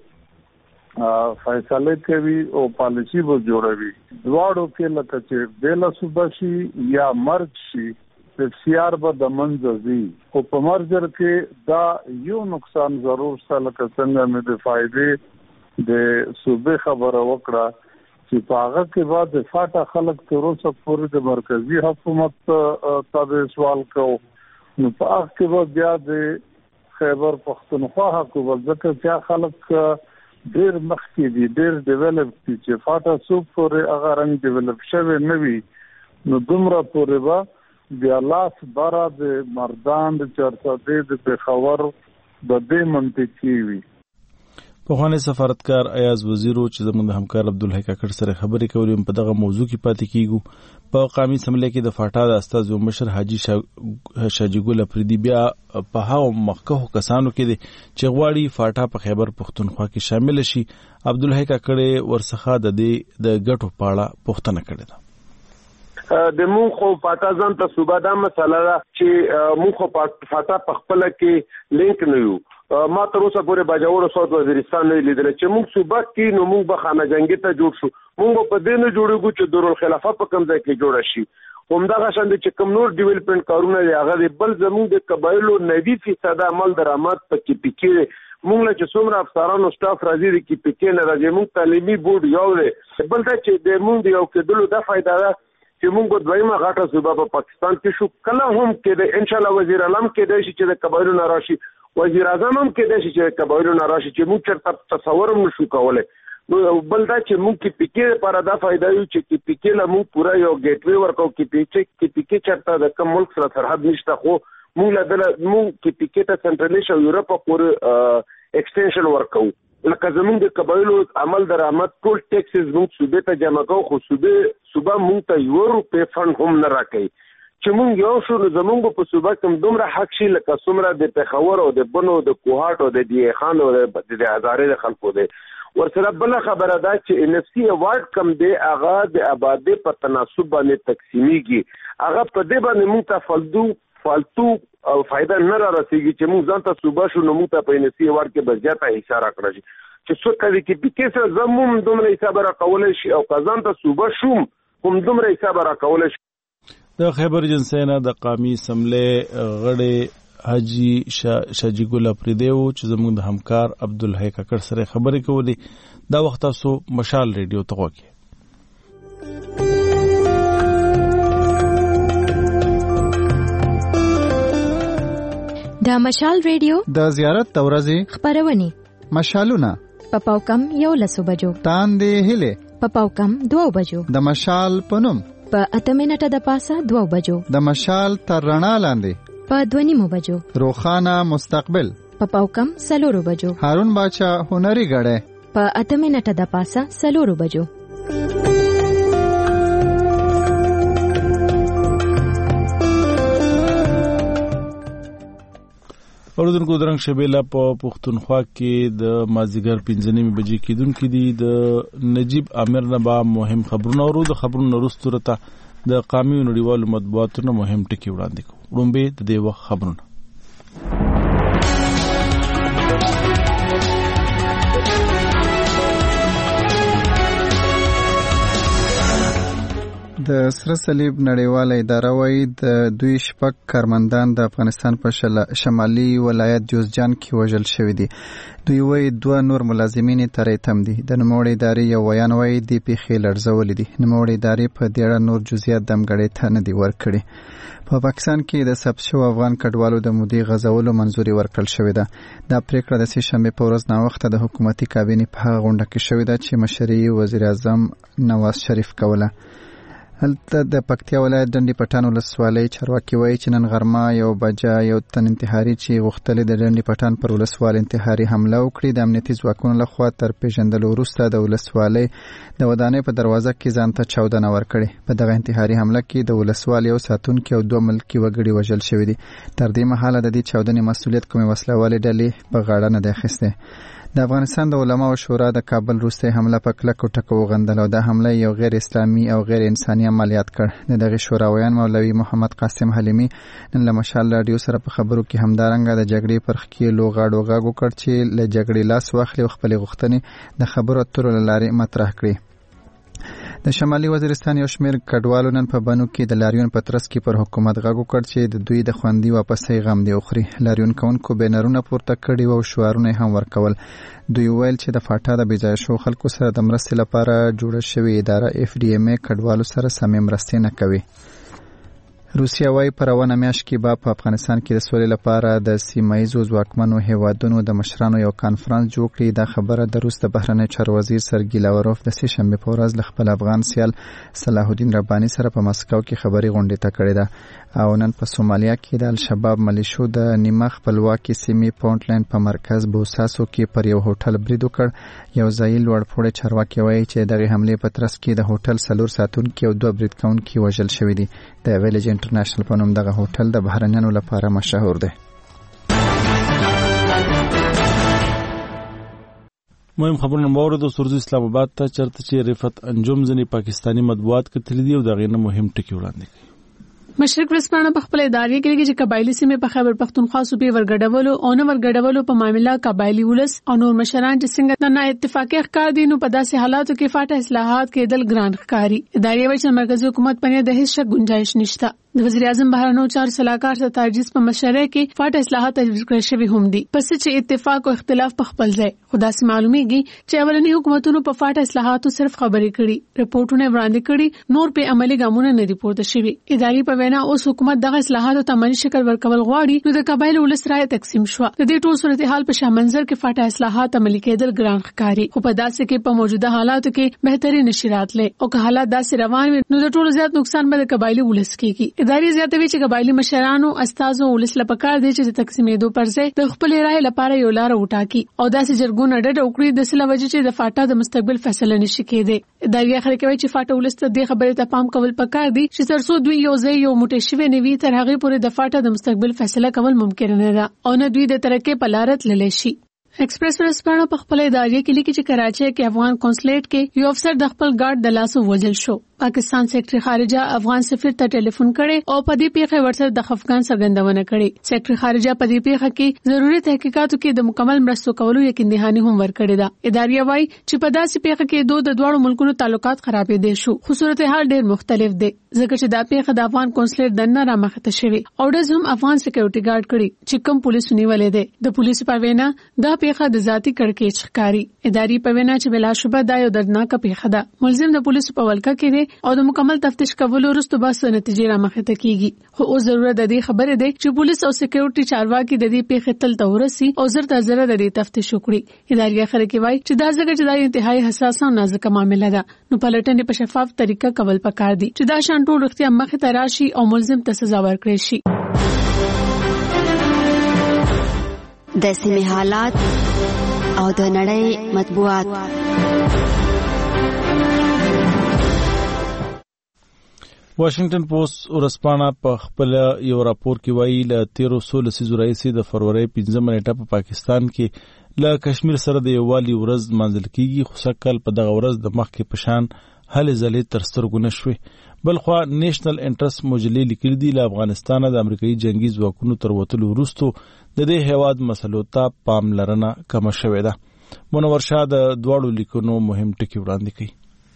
فیصله کوي او پالیسی به جوړوي. دواړو کې لکه چې بیل صوبه شي یا مرج شي اختیار به د منځ ځي، خو په مرجر کې دا یو نقصان ضرور شته لکه څنګه مې د فائدې د صوبې خبره وکړه چې په هغه کې بعد د فاټا خلک تر اوسه پورې د مرکزی حکومت تابع سوال کو. نو په هغه کې به بیا د خیبر پښتونخوا حکومت ځکه چې خلک ډېر مخکې دي، ډېر ډیولپ دي چې فاټا څوک پورې هغه رنګ ډیولپ شوی نه وي نو دومره پورې به بیا لاس باره د مردان د چارسدې د پېښور د دې منطقي وي. پخوانی سفارتکار ایاز وزیرو چې زموږ د همکار عبدالحی کاکړ سره خبرې کولې په دغه موضوع کې پاتې کیږو. په قومي اسمبلی کې د فاټا د استازو مشر حاجی شاجي ګل افریدي بیا په هغو مخکښو کسانو کې دي چې غواړي فاټا په خیبر پښتونخوا کې شامل شي. عبدالحی کاکړ ورڅخه د دې د ګټو په اړه پوښتنه کړې ده. د مونږ خو فاټا ځان ته صوبه دا مسله ده چې مونږ خو فاټا په خپله کې لینک نه یو. ما تر اوسه پورې باجوړ صوت وزیرستان نه لیدل چې مونږ صوبه کې نو مونږ به خانه جنگي ته جوړ شو، مونږ په دې نه جوړېږو چې دارالخلافه په کوم ځای کې جوړه شي. همدغه شان چې کوم نور ډیولپمنٹ کارونه دی هغه دی بل زمونږ د قبایلو نوي فیصد عمل درآمد په کې پکې مونږ له چې څومره افسرانو سټاف راځي د کې پکې نه راځي. مونږ تعلیمي بورډ یو دی، بل دا چې د مونږ یو کېدلو دا فایده ده چې مونږ دویمه غټه صوبه په پاکستان کې شو. کله هم کې د ان شاء الله وزیر اعظم کې دی چې د قبایلو نه راشي، وزیر اعظم هم کې دی چې قبایلو نه راشي چې مونږ چرته تصور هم نشو کولای. نو بل دا چې مونږ کې پکې لپاره دا فایده یو چې کې پکې له مونږ پورا یو ګیټ وی ورکو کې پکې کې پکې چرته د کوم ملک سره سرحد نشته، خو مونږ له مونږ کې پکې ته سنټرلیش او یورپ پورې ایکسټنشن ورکو. لکه زمونږ د قبایلو عمل درآمد ټول ټیکسز مونږ صوبې ته جمع کوو، خو صوبې صوبه مونږ ته یو روپۍ فنډ هم نه راکوي. چې مونږ یو شو نو زمونږ په صوبه کې دومره حق شي لکه څومره د پېښور او د بنو د کوهاټ او د دیه خان او د هزارې د خلکو دی. ورسره بله خبره ده چې ان اف سی ایوارډ کم دی هغه د آبادۍ په تناسب باندې تقسیمیږي. هغه په دې باندې مونږ ته فالتو فالتو او فائدہ نه را رسیږي چې موږ ځان ته صوبه شو نو موږ ته په ان اف سی ایوارډ کې بس زیاته حصہ راکړی شي چې څوک کوي کې پکې سره زموم دومره حساب راکولای شي او ځان ته صوبه شوم هم دومره حساب راکولای شي. د خیبر جنسینا د قومي اسمبلی غړي حاجی شاجي ګل افریدي او چې زموږ د همکار عبدالحی کاکړ سره خبرې کولې. دا وخت تاسو مشال ریډیو ته وګورئ. د مشال ریډیو د زیارت د ورځې خبرونه مشالونه په پاوکم یو لسو بجو تاندې هله په پاوکم دوه بجو د مشال پنوم په اته منټه د پاسه دوه بجو د مشال تر رڼا لاندې په دوه نیمو بجو روخانه مستقبل په پاوکم سلورو بجو هارون باچا هنري غړې په اته منټه د پاسه سلورو بجو. اوردونکو درنګ شبيله په پښتونخوا کې د مازیګر پنځه نیمې بجې کېدونکې دي. د نجیب عامر نه به مهم خبرونه اورو. د خبرونو وروسته راته د قومي نړیوالو مطبوعاتو مهم ټکي وړاندې کوو. وړاندې د دې وخت خبرونه. د سره صلیب نړیواله اداره وايي د دوی شپږ کارمندان د افغانستان په شمالي ولایت جوزجان کې وژل شوي دي. دوی وايي دوه نور ملازمین یې تری تم دي. د نوموړې ادارې یو ویان وايي دې پیښې لړزولې دي. نوموړې ادارې په دې اړه نور جزئیات دمګړۍ ته نه دي ورکړي. په پاکستان کې د ثبت شوو افغان کډوالو د مودې غځولو منظوري ورکړل شوې ده. دا پریکړه د سې شنبې په ورځ ناوخته د حکومتي کابینې په هغه غونډه کې شوې ده چې مشري وزیر اعظم نواز شریف کوله. هلته د پکتیا ولایت ډنډي پټان ولسوالۍ چارواکي وایي چې نن غرمه یو بجه یو تن انتحاري چې غوښتلې د ډنډي پټان پر ولسوال انتحاري حمله وکړي د امنیتي ځواکونو لخوا تر پیژندلو وروسته د ولسوالۍ د ودانۍ په دروازه کې ځان ته چاودنه ورکړې. په دغه انتحاري حمله کې د ولسوال یو ساتونکي او دوه ملکي وګړي وژل شوي دي. تر دې مهاله د دې چاودنې مسؤلیت کومې وسلهوالې ډلې په غاړه نه دی اخیستی. د افغانستان د علماو شورا د کابل وروستۍ حمله په کلکو ټکو وغندله او دا حمله یو غیر اسلامي او غیر انساني عملیات کړ. د دغې شوراویان مولوي محمد قاسم حلیمي نن له مشال راډیو سره په خبرو کې همدارنګه د جګړې پر ښکیلو غاړو غږ وکړ چې له جګړې لاس واخلي او خپلې غوښتنې د خبرو اترو له لارې مطرح کړي. د شمالي وزیرستان یو شمېر کډوالو نن په بنو کې د لاریون په ترڅ کې پر حکومت غږ وکړ چې د دوی د خوندي واپسۍ غم دې وخوري. لاریون کوونکو بینرونه پورته کړي وو او شعارونه هم ورکول. دوی ویل چې د فاټا د بېځایه شوو خلکو سره د مرستې لپاره جوړه شوې اداره اف ډي ایم ای کډوالو سره سمې مرستې نه کوي. روسیه وايي په روانه میاشت کې به په افغانستان کې د سولې لپاره د سیمه ییزو ځواکمنو هیوادونو د مشرانو یو کانفرنس جوړ کړي. دا خبره د روس د بهرنی چارو وزیر سرګي لاوروف د سې شنبې په ورځ له خپل افغان سیال صلاح الدین رباني سره په مسکو کې خبري غونډې ته کړې ده. او نن په سومالیا کې د الشباب ملیشو د نیمه خپلواکي سیمې پونټلند په مرکز بوساسو کې پر یو هوټل برید وکړ. یو ځایي لوړپوړی چارواکي وایي چې دغې حملې په ترڅ کې د هوټل څلور ساتونکي او دوه برید کوونکي وژل شوي دي. د ویلج انټرنیشنل په نوم دغه هوټل د بهرنیانو لپاره مشهور دی. مهم خبرونه مورد سرزو اسلام آباد ته چرته چې رفت انجم ځنې پاکستانی مطبوعات کتلي دي او دغه نه مهم ټکي وړاندې کوي. مشرق ورځپاڼه په خپل ادارې کې لګي چې قبایلی سیمې په خیبر پختونخوا صوبې ورګډولو او نه ورګډولو په معاملې قبایلی ولس او نور مشران چې څنګه نه اتفاقي ښکار دي نو په داسې حالاتو کې فاټه اصلاحات کېدل ګران ښکاري. ادارې وایي چې مرکزي حکومت باندې د هیڅ شک گنجائش نشته. د وزیر اعظم بهرنیو چارو سلاکار ستارجیس په مشره کې فاټه اصلاحات تجویز کړل شوي هم دي. پس چې اتفاق او اختلاف په خپل ځای خدا سي معلومیږي چې اولنی حکومتونو په فاټه اصلاحاتو صرف خبرې کړي رپورټونه وړاندې کړي نور په عملي ګامونه نه دي پورته شوي. ادارې په وینا اوس حکومت دغه اصلاحاتو ته عملي شکل ورکول غواړي نو د قبایل ولس رائے تقسیم شو. د دې ټول صورتحال په شامنځر کې فاټه اصلاحات عملي کېدل ګران ښکاري. خو په داسې کې په موجوده حالاتو کې بهتري نشي راتللی او که حالات داسې روان وي نو د ټولو زیات نقصان به د قبایلی ولس کېږي. ادارې زیاتوي چې قبایلی مشرانو استازو ولس لپاره دي چې د تقسیمېدو پر ځای د خپل رائے لپاره یو لار وټاکي او داسې جرګونه ډډه وکړي د سلا وجه چې د فاټا د مستقبل فیصله نشي کېدی. ادارې خلک کوي چې فاټا ولس ته د خبرې ته پام کول پکار دي چې ترڅو دوی یو ځای یو موټی شوی نه وي تر هغه پورې د فاټا د مستقبل فیصله کول ممکن نه ده او نه دوی د ترقې په لار تللی شي. ایکسپریس ورځپاڼه په خپل ادارې کې لیکي چې کراچۍ کې افغان کونسلیټ کې یو افسر د خپل ګارد د لاسو وژل شو. پاکستان سیکرټري خارجه افغان سفیر ته ټلیفون کړي او په دې پیښه ورسره د خفقان څرګندونه کړې. سیکرټري خارجه په دې پیښه کې ضروري تحقیقاتو کې د مکمل مرستو کولو یقین دهاني هم ورکړې ده. ادارې وايي چې په داسې پیښه کې دوه د دواړو ملکونو تعلقات خرابې دي شو. خو صورتحال ډېر مختلف دی ځکه چې دا پیښه د افغان کونسلیټ دنه را مخته شوی او د هم افغان سکیورټي ګارد کړي چې کوم پولیس نیولې ده. د پولیس په وینا دا پیښه د ذاتي کړکېچ ښکاري. ادارې په وینا چې بلا شوبه دا یو دردناک پیښه ده. ملزم د پولیسو په ولکه کې دی او د مکمل تفتیش کولو وروسته به څه نتیجې را مخته کیږي. خو اوس ضرورت د دې خبرې ده چې پولیس او سکیورټي چارواکي د دې پیښې تل ته ورسي او زر تر زر د دې تفتیش وکړي. ادارې خلک وايي چې دا ځکه چې دا انتهایی حساس او نازک معاملې ده نو پلټنې په شفاف طریقه کول پکار دي چې دا شان ټول اختیار مخه ته راشي او ملزم ته سزا ورکړي شي. د سیمې حالات او د نړۍ مطبوعات. واشنگټن پوسټ ورځپاڼه په خپل یو راپور کې وایي له تیرو څو لسیزو راهیسې د فروری پنځمه نیټه په پاکستان کې له کشمیر سره د یووالي ورځ لمانځل کیږي خو سږکال په دغه ورځ د مخکې په شان هلې ځلې تر سترګو نه شوې. بلخوا نیشنل انټرست مجلې لیکلي دي له افغانستانه د امریکایي جنګي ځواکونو تر وتلو وروستو د دې هیواد مسلو ته پاملرنه کمه شوې ده. منور شاه د دواړو لیکونو مهم ټکي وړاندې کوي.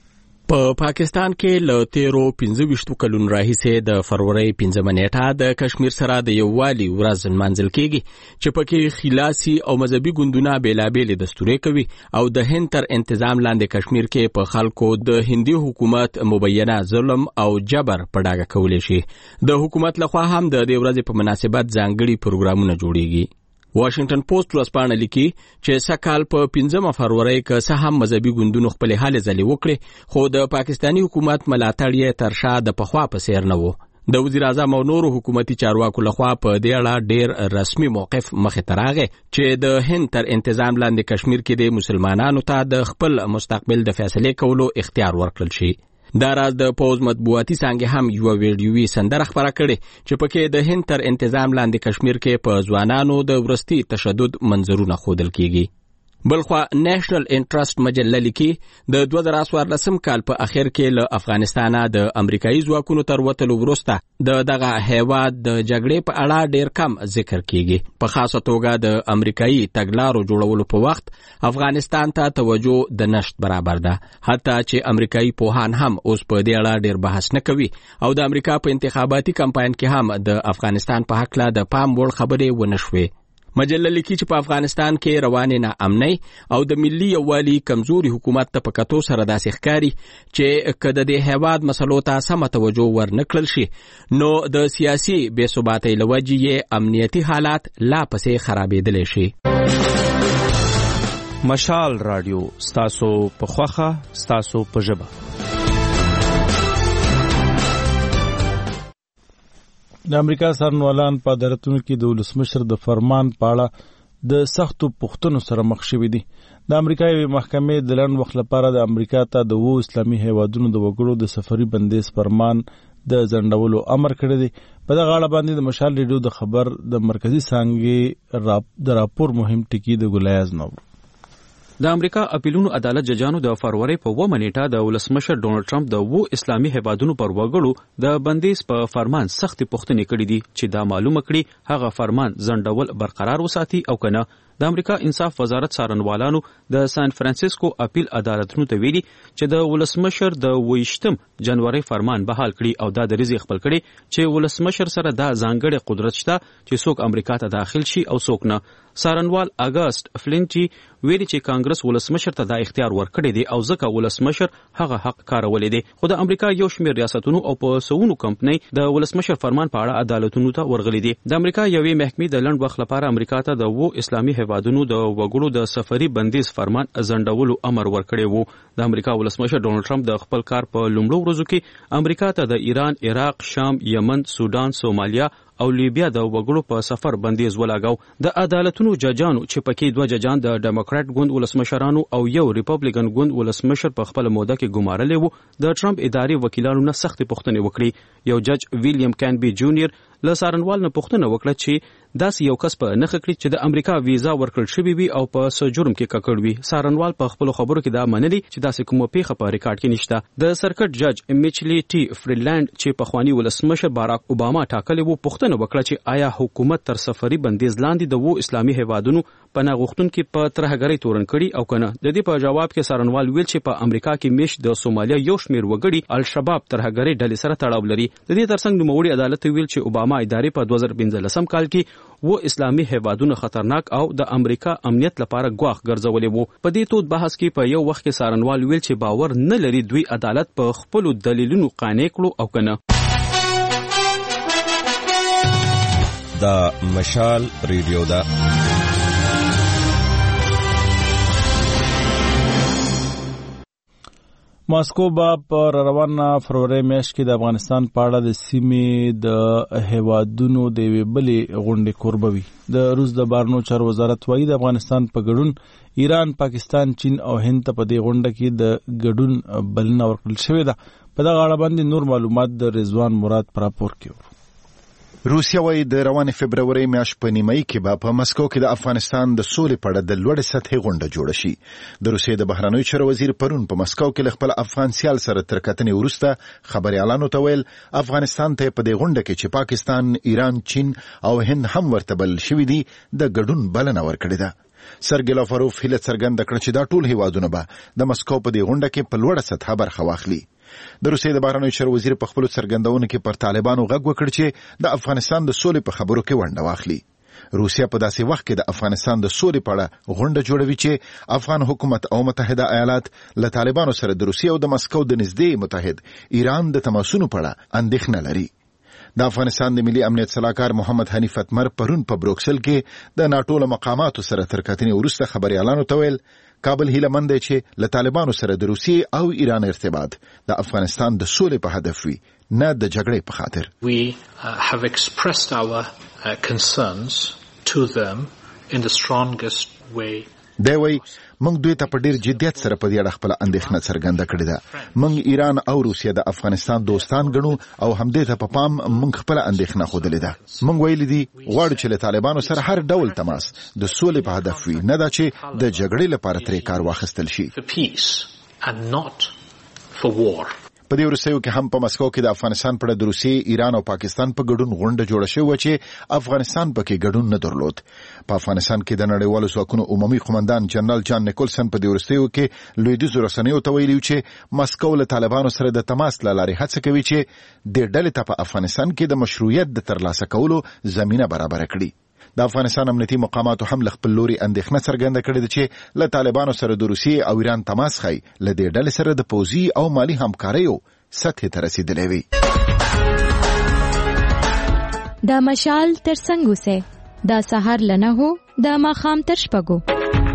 په پاکستان کې له تیرو پنځه ویشتو کلونو راهیسې د فروری پنځمه نیټه د کشمیر سره د یووالي ورځ نمانځل کېږي چې پکې خلاصي او مذهبي ګوندونه بېلابېلې دستورې کوي او د هند تر انتظام لاندې کشمیر کې په خلکو د هندي حکومت مبینه ظلم او جبر په ډاګه کولی شي. د حکومت لخوا هم د دې ورځې په مناسبت ځانګړي پروګرامونه جوړیږي. واشنگټن پوسټ ورځپاڼه لیکي چې سکهال په پنځمه فروری کې څه هم مذهبي ګوندونو خپل هلې ځلې وکړي خو د پاکستاني حکومت ملاتړ یې تر شا د پخوا په څیر نه و. د وزیر اعظم او نورو حکومتي چارواکو لخوا په دې اړه ډېر رسمي موقف مخې ته راغی چې د هند تر انتظام لاندې کشمیر کې د مسلمانانو ته د خپل مستقبل د فیصلې کولو اختیار ورکړل شي. دا راز د پوز مطبوعاتي څانګې هم یو ویډیوي سندره خبره کړې چې پکې د هند تر انتظام لاندې کشمیر کې په ځوانانو د ورستي تشدد منظرونه ښودل کیږي. بلخوا نېشنل انټرست مجله لیکي د دوه زره څوارلسم کال په اخر کې له افغانستانه د امریکایي ځواکونو تر وتلو وروسته د دغه هیواد د جګړې په اړه ډېر کم ذکر کیږي. په خاصه توګه د امریکایي تګلارو جوړولو په وخت افغانستان ته توجه د نشت برابر ده، حتی چې امریکایي پوهان هم اوس په دې اړه ډېر بحث نه کوي او د امریکا په انتخاباتي کمپاین کې هم د افغانستان په حق له د پام وړ خبرې ونه شوې. مجله لیکي چې په افغانستان کې روانې ناامنۍ او د ملي یووالي کمزوري حکومت ته په کتو سره داسې ښکاري چې که د دې هیواد مسلو ته سمه توجه ورنه کړل شي نو د سیاسي بې ثباتۍ له وجې یې امنیتي حالات لا پسې خرابېدلی شي. مشال رادیو ستاسو په خوښه ستاسو په ژبه. د امریکا څارنوالان په عدالتونو کې د ولسمشر د فرمان په اړه د سختو پوښتنو سره مخ شوي دي. د امریکا یوې محکمې د لنډ وخت لپاره د امریکا ته د اوو اسلامي هیوادونو د وګړو د سفري بندیز فرمان د ځنډولو امر کړی دی. په دغه اړه باندې د مشال ریډیو د خبر د مرکزي څانګې د راپور مهم ټکي د ګلایاز نور. د امریکا اپیلونو عدالت ججانو د فروری په اوومه نیټه د ولسمشر ډونلډ ټرمپ د اوو اسلامي هیوادونو پر وګړو د بندیز په فرمان سختې پوښتنې کړې دي چې دا معلومه کړي هغه فرمان ځنډول برقرار وساتي او کنه. د امریکا انصاف وزارت څارنوالانو د سان فرانسیسکو اپیل عدالتونو ته ویلي چې د ولسمشر د اوویشتم جنوري فرمان بحال کړي او دا د ریزې خپل کړي چې ولسمشر سره دا ځانګړی قدرت شته چې څوک امریکا ته داخل شي او څوک نه. څارنوال اګاست فلینچي ویلي چې کانګرس ولسمشر ته دا اختیار ورکړی دی او ځکه ولسمشر هغه حق کارولی دی. خو د امریکا یو شمېر ریاستونو او په سوونو کمپنۍ د ولسمشر فرمان په اړه عدالتونو ته ورغلي دي. د امریکا یوې محکمې د لنډ وخت لپاره امریکا ته د اوو اسلامي هیوادونو د وګړو د سفري بندیز فرمان ځنډولو امر ورکړی وو. د امریکا ولسمشر ډونلډ ټرمپ د خپل کار په لومړو ورځو کې امریکا ته د ایران، عراق، شام، یمن، سودان، سومالیا او لیبیا د وګړو په سفر بندیز ولاګاو. د عدالتونو ججانو چې پکې دوه ججان د ډیموکرات ګوند ولسمشرانو او یو ریپبلیکن ګوند ولسمشر په خپل موده کې ګمارلی وو د ټرمپ اداري وکیلانو نه سختې پوښتنې وکړي. یو جج ویلیام کینبي جونیئر له څارنوال نه پوښتنه وکړه چې داسې یو کس په نښه کړي چې د امریکا ویزا ورکړل شوې وي او په څه جرم کې ککړ وي. څارنوال په خپلو خبرو کې دا منلي چې داسې کومه پیښه په ریکارډ کې نشته. د سرکټ جج میچلی ټي فریډلینډ چې پخواني ولسمشر باراک اوباما ټاکلی وو پوښتنه وکړه چې آیا حکومت تر سفري بندیز لاندې د اوو اسلامي هیوادونو پناه غوښتونکي په ترهګرۍ تورن کړي او کنه. د دې په جواب کې څارنوال ویل چې په امریکا کې میشت د سومالیا یو شمېر وګړي الشباب ترهګرۍ ډلې سره تړاو لري. د دې ترڅنګ نوموړي عدالت ویل چې اوباما ادارې په دوه زره پنځلسم کال کې و اسلامي هیوادونه خطرناک او د امریکا امنیت لپاره ګواښ ګرځولي وو. په دې تود بحث کې په یو وخت کې څارنوال ویل چې باور نه لري دوی عدالت په خپل دلیلونو قانع کړو او کنه. دا مشال ریډیو دا ماسکو با پر روانه فروری میاشت کې د افغانستان په اړه د سیمې د هیوادونو د یوې بلې غونډې کوربوي. د روس د بهرنیو چارو وزارت وايي د افغانستان په ګډون ایران، پاکستان، چین او هند ته په دې غونډه کې د ګډون بلنه ورکړل شوې ده. په دغه اړه باندې نور معلومات د رضوان مراد پر راپور کې. روسیا وايي د روانې فبرورۍ میاشت په نیمایي کې به په مسکو کې د افغانستان د سولې په اړه د لوړې سطحې غونډه جوړه شي. د روسیې د بهرنیو چارو وزیر پرون په مسکو کې له خپل افغان سیال سره تر کتنې وروسته خبريالانو ته ویل افغانستان ته په دې غونډه کې چې پاکستان، ایران، چین او هند هم ورته بلل شوي دي د ګډون بلنه ورکړې ده. سرګي لاروف هیله څرګنده کړه چې دا ټول هیوادونه به د مسکو په دې غونډه کې په لوړه سطحه برخه واخلي. د روسیې د بهرنیو چارو وزیر په خپل څرګندونه کې پر طالبانو غږ وکړ چې د افغانستان د سولې په خبرو کې ونډه واخلي. روسیا په داسې وخت کې د افغانستان د سولې په اړه غونډه جوړوي چې افغان حکومت او متحده ایالات له طالبانو سره د روسیې او د مسکو د نږدې متحد ایران د تماسونو په اړه اندېښنه لري. د افغانستان د ملي امنیت سلاکار محمد حنیف اتمر پرون په بروکسل کې د ناټو له مقاماتو سره تر کتنې وروسته خبريالانو ته ویل کابل هیله مند دی چې له طالبانو سره د روسیې او ایران ارتباط د افغانستان د سولې په هدف وي نه د جګړې په خاطر. We uh, have expressed our uh, concerns to them in the strongest way. دی وی موږ دوی ته په ډیر جدیت سره په دې اړه خپل اندېښنه څرګنده کړې ده. موږ ایران او روسیه د افغانستان دوستان ګڼو او همدې ته په پام موږ خپل اندېښنه خوده ده. موږ ویل دي غواړو چې له طالبانو سره هر ډول تماس د سولې په هدف وي نه دا چې د جګړې لپاره ترې کار واخیستل شي. په دې ورسېو کې هم په مسکو کې د افغانستان پر د روسیې، ایران او پاکستان په ګډون غونډه جوړه شوې چې افغانستان پکې ګډون نه درلود. په افغانستان کې د نړیوالو ځواکونو عمومي قومندان جنرال جان نیکولسن په دې ورسېو کې لویدیځو رسنیو ته ویلي چې مسکو له طالبانو سره د تماس له لارې هڅه کوي چې د ډلې ته په افغانستان کې د مشروعیت د ترلاسه کولو زمينه برابر کړي. د افغانستان امنیتي مقاماتو هم له خپل لوري اندېښنه څرګنده کړې ده چې له طالبانو سره د روسیې او ایران تماس خای له دې ډلې سره د پوځي او مالی همکاریو سطح ته رسیدلې وي. د مشال تر څنګ اوسه د سحر لنه هو د ماخام تر شپږو.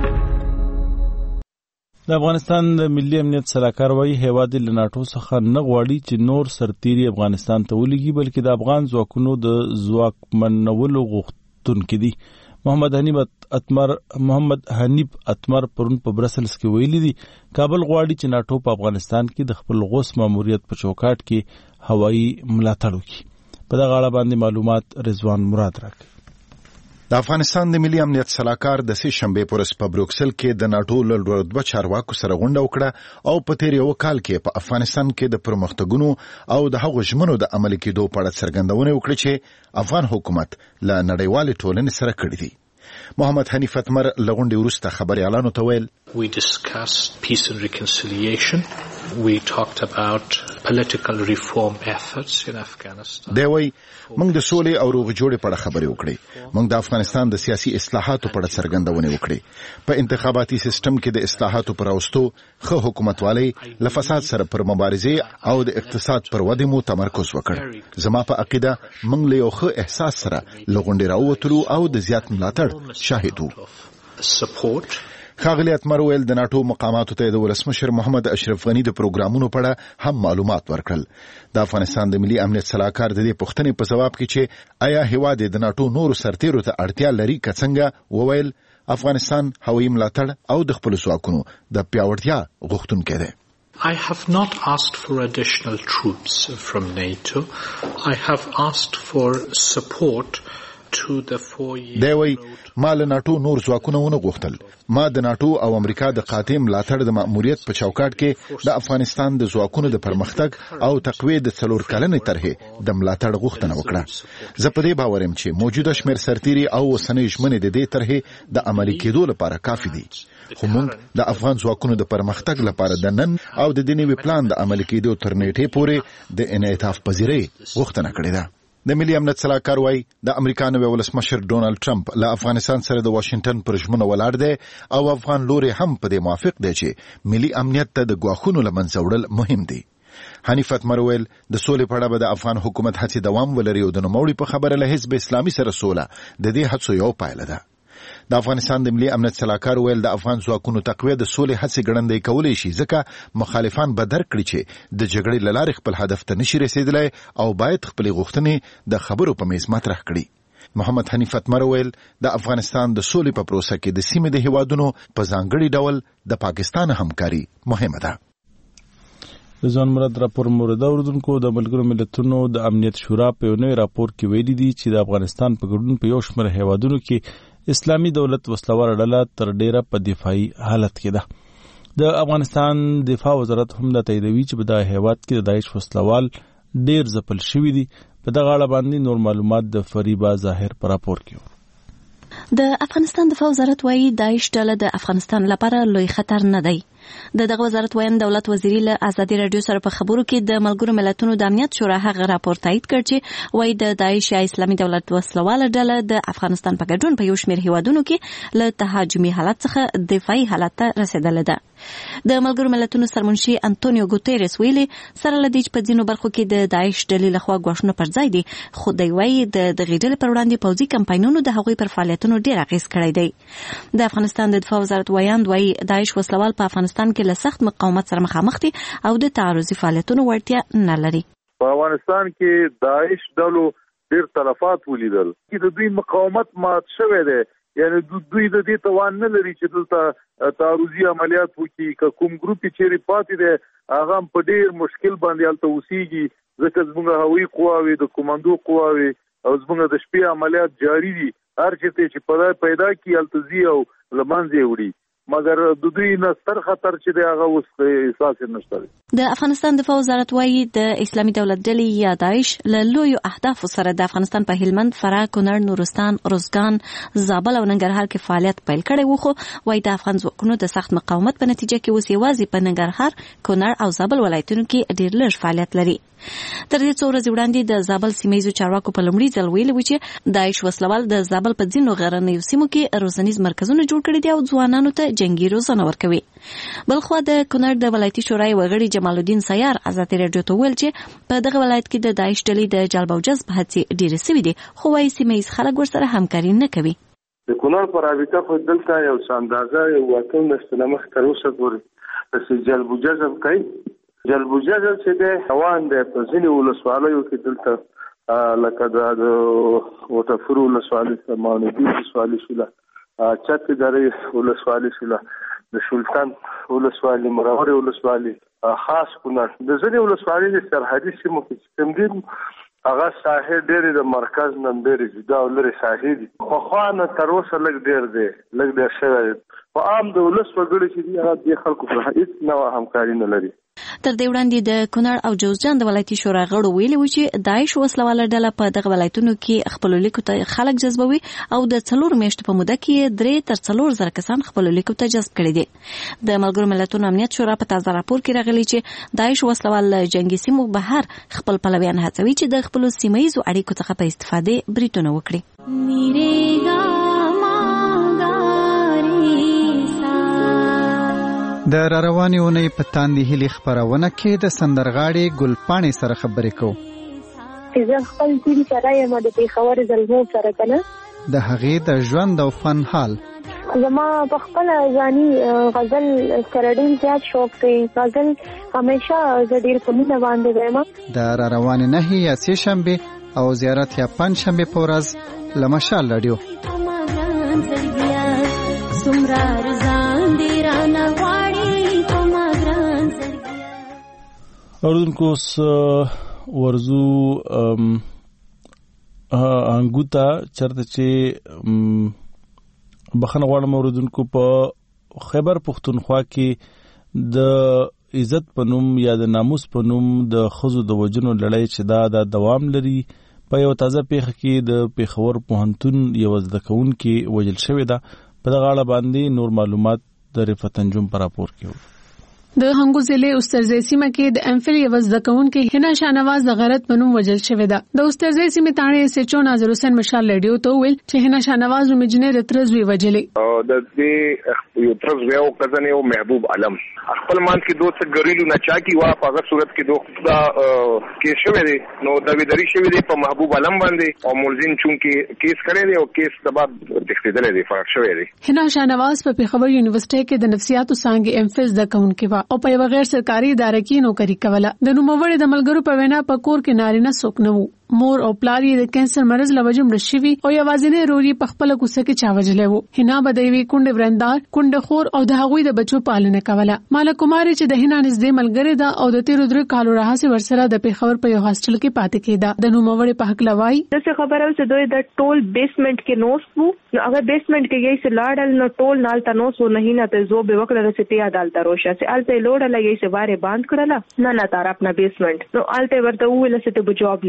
د افغانستان د ملي امنیت سلاکار وايي هیواد له ناټو څخه نه غواړي چې نور سرتيري افغانستان ته ولېږي بلکې د افغان ځواکونو د ځواکمنولو غوښتونکي دي. محمد حنیف اتمر محمد حنیف اتمر پرون په برسلز کې ویلي دي کابل غواړي چې ناټو په افغانستان کې د خپل غوث ماموریت په چوکاټ کې هوایي ملاتړ وکړي. په دغه اړه باندې معلومات رضوان مراد راکړي. د افغانستان د ملي امنیت سلاکار د سې شنبې پر ورځ په بروکسل کې د ناټو له رتبه چارواکو سره غونډه وکړه او په تیر یو کال کې په افغانستان کې د پرمختګونو او د هغو ژمنو د عملي کېدو په اړه څرګندونه وکړه چې افغان حکومت له نړیوالې ټولنې سره کړې دي. محمد حنیف اتمر له غونډې وروسته خبريالانو ته ویل We discussed peace and reconciliation. We talked about political reform efforts in Afghanistan. دی وی موږ د سولې او روغ جوړې په اړه خبرې وکړې. موږ د افغانستان د سیاسي اصلاحاتو په اړه څرګندونه وکړې. په انتخاباتي سیستم کې د اصلاحاتو پر اوستو خو حکومتوالي له فساد سره پر مبارزه او د اقتصاد پر ودې مو تمرکز وکړ. زما په عقیده موږ له یو ښه احساس سره لغونډې راووتلو او د زیات ملاتړ شاهد وو. ښاغلي اتمر ویل د ناټو مقاماتو ته د ولسمشر محمد اشرف غنی د پروګرامونو په اړه هم معلومات ورکړل. د افغانستان د ملي امنیت سلاکار د دې پوښتنې په جواب کې چې آیا هیواد د ناټو نورو سرتیرو ته اړتیا لري که څنګه وویل افغانستان هوایي ملاتړ او د خپل ځواکونو د پیاوړتیا غوښتونکی دی. I have not asked for additional troops from NATO. I have asked for support to the four year دی وی ما له ناټو نور ځواکونه ونه غوښتل. ما د ناټو او امریکا د قاطع ملاتړ د مأموریت په چوکاټ کې د افغانستان د ځواکونو د پرمختګ او تقویې د څلور کلنې طرحې د ملاتړ غوښتنه وکړه. زه په دې باور یم چې موجوده شمېر سرتیري او اوسنۍ ژمنې د دې طرحې د عملي کېدو لپاره کافي دي. خو موږ د افغان ځواکونو د پرمختګ لپاره د نن او د دې نوي پلان د عملي کېدو تر نیټې پورې د انعطاف پذیرۍ غوښتنه کړې ده. د ملي امنیت سلاکار وايي د امریکا نوی ولسمشر ډونالد ټرمپ له افغانستان سره د واشنگټن پر ژمنه ولاړ دی او افغان لوري هم په دې موافق دی چې ملي امنیت ته د ګواښونو له منځه وړل مهم دي. حنیف اتمر ویل د سولې په اړه به د افغان حکومت هڅې دوام ولري او د نوموړي په خبره له حزب اسلامي سره سوله د دې هڅو یو پایله ده. د افغانستان د ملي امنیت سلاکار ویل د افغان ځواکونو تقویه د سولې هڅې ګړندۍ کولی شي ځکه مخالفان به درک کړي چې د جګړې له لارې خپل هدف ته نشي رسیدلی او باید خپلې غوښتنې د خبرو په میز مطرح کړي. محمد حنیف اتمر ویل د افغانستان د سولې په پروسه کې د سیمې د هیوادونو په ځانګړي ډول د پاکستان همکاري مهمه ده. رضوان مراد راپور مورد اوردونکو د ملګرو ملتونو د امنیت شورا په یو نوی راپور کې ویلي دي چې د افغانستان په ګډون په یو شمېر هیوادونو کې اسلامي دولت وسلوار ډله تر ډیره په دفاعي حالت کې ده. د افغانستان دفاع وزارت هم دا تاییدوي چې په دغه هیواد کې د داعش وسلوال ډیر ځپل شوي دي. په دغه اړه باندې نور معلومات د فریبا ظاهر په راپور کې. د افغانستان دفاع وزارت وايي داعش ډله د افغانستان لپاره لوی خطر نه دی. د دغه وزارت وایي دولت وزیری له ازادي رادیو سره په خبرو کې د ملګرو ملتونو د امنیت شورا هغه راپور تایید کړ چې وايي د داعش یا اسلامي دولت وسلواله ډله د افغانستان په ګډون په یو شمېر هیوادونو کې له تهاجمي حالت څخه دفاعي حالت ته رسیدلې ده. د ملګرو ملتونو سرمنشي انټونیو ګوتيرس ویلي سره لدی چې په ځینو برخو کې د داعش ډلې لخوا غوښنه پر ځای دي، خو دوی وايي د دغې ډلې پر وړاندې پوځي کمپاینونو د هغوی پر فعالیتونو ډېر اغېز کړی دی. د افغانستان د دفاع وزارت وایاند وايي داعش وسلوال په افغانستان کې له سخت مقاومت سره مخامخ دي او د تعرضي فعالیتونو وړتیا نه لري. په افغانستان کې داعش ډلو ډېر تلفات ولیدل چې د دوی مقاومت مات شوی دی، یعنی دوی د دې توان نه لري چې دلته تعرضي عملیات وکړي. که کوم ګروپ چې پاتې دی هغه په ډېر مشکل باندې هلته اوسېږي، ځکه زموږ هوایي قواوې د کمانډو قواوې او زموږ د شپې عملیات جاري دي. هر چېرته چې پیدا کړي هلته ځي او له منځه یې وړي، مګر د دوی نه ستر خطر چې دی هغه اوس احساس یې نشته. د افغانستان دفاع وزارت وايي د اسلامي دولت ډلې یا داعش له لویو اهدافو سره د افغانستان په هلمند، فراه، کونړ، نورستان، روزګان، زابل او ننګرهار کې فعالیت پیل کړی و، خو وايي د افغان ځواکونو د سخت مقاومت په نتیجه کې اوس یوازې په ننګرهار، کونړ او زابل ولایتونو کې ډېر لږ فعالیت لري. تر دې څو ورځې وړاندې د زابل سیمه ییزو چارواکو په لومړي ځل ویلي و چې داعش وسلوال د زابل په ځینو غرنیو سیمو کې روزنیز مرکزونه جوړ کړي دي او ځوانانو ته جنگي روزنه ورکوي. بلخوا د کونړ د ولایتي شورای وغړي جمال الدین سیار ازادي رادیو ته ویل چې په دغه ولایت کې د داعش ډلې د جلب او جذب هڅې ډېرې سوي دي، خو وايي سیمه ییز خلک ورسره همکاري نه کوي. د کونړ په رابطه خو دلته یو اندازه یو واټن نشته، مخ تر اوسه پورې چې جلب او جذب کوي. جلب او جذب چې د روان دی په ځینې ولسوالیو کې دلته لکه د وټفور ولسوالي شوله، ماڼوګي ولسوالي شوله، چتې درې ولسوالي شوله، د شولتان ولسوالي، مرورې ولسوالي، خاص کونړ، د ځینې ولسوالۍ د سرحدي سیمو کې چې کوم دي هغه ساحې ډېرې د مرکز نه ډېرې جدا او لرې ساحې دي. پخوا نه تر اوسه لږ ډېر دی لږ ډېر شوی دی. په عام د ولس وګړي چې دي هغه دې خلکو سره هېڅ نوع همکاري نه لري. تر دې وړاندې د کونړ او جوزجان د ولایتي شورا غړو ویلي و چې داعش وسلواله ډله په دغه ولایتونو کې خپلو لیکو ته خلک جذبوي او د څلور میاشتو په موده کې درې تر څلور زره کسان خپلو لیکو ته جذب کړي دي. د ملګرو ملتونو امنیت شورا په تازه راپور کې راغلي چې داعش وسلوال جنگي سیمو بهر خپل پلویان هڅوي چې د خپلو سیمه ییزو اړیکو څخه په استفادې بریتونه وکړي. د راروانې اونۍ په تاندې هیلې خپرونه کې د سندرغاړې ګلپاڼې سره خبرې کوو. زه خپل ټیم سره یم د پېښور زلمو سره کنه د هغې د ژوند او فن حال. زما په خپل ځاني غزل سره ډېر زیات شوق دی. غزل همیشه زه ډېر په مینه باندې وایم. د راروانې نهي یا سې شنبې او زیارت یا پنج شنبې په ورځ له مشال راډیو. اوردونکو اوس ورزو انګوتا چرته چې بخنه غواړم اوردونکو په خیبر پختونخوا کې د عزت په نوم یا د ناموس په نوم د ښځو د وژنو لړۍ چې دا د دوام لري. په یو تازه پیښه کې د پېښور پوهنتون یو زده کوونکي وژل شوې ده. په دغه اړه باندې نور معلومات د رفعت انجم په راپور کې وو. د هنګو ضلع استرزی سیمه کې د ام فل یو زده کوونکې هنا شاهنواز د غیرت په نوم وژل شوې ده. د استرزی سیمه تاڼې سچو ناظر حسین مشال رادیو ته ویل چې هنا شاهنواز مجنې د ترزوی وجلې او د دې یو ترزوی او کزن یو محبوب علم خپل مان کې دوه څه ګریلو نه چا کی وا په هغه صورت کې دوه دا کیس شوی دی. نو د ویدری شوی دی په محبوب علم باندې او ملزم چون کې کیس کړی دی او کیس سبب تخدیدل دی فرق شوی دی. هنا شاهنواز په پیښور یونیورسيټي کې د نفسیاتو څانګې ام فل د کوونکې وا او په یو غیر سرکاري ادارې کې نوکری کوله. د نوموړي د ملګرو په وینا په کور کې نارینه څوک نه وو. مور او پلار یې د کینسر مرز لوجه مړ شوي او یوازینی رور یې په خپل کوڅه کې چا وجلې وو. هنا بدوي کونډه ورندار کونډه خور او د هغوی د بچو پالنه کوله. مالک کمار چې د هنا نږدې ملګری ده او د تیر درې کالو راهسي ورسره د پیښور په یو هاستل کې پاتې کېده. د نوموړي په حق لوي څه خبره او چې دوی د ټول بیسمنت کې نوس وو. نو هغه بیسمنت کې یې سه لاړل نو ټول نال تنوس و نه نه ته زو به وکړه چې ته عدالت روشه سي الته لوړه لګي سه واره باند کړله نه نه طرف نه بیسمنت. نو الته ورته ویل چې ته جواب نه کې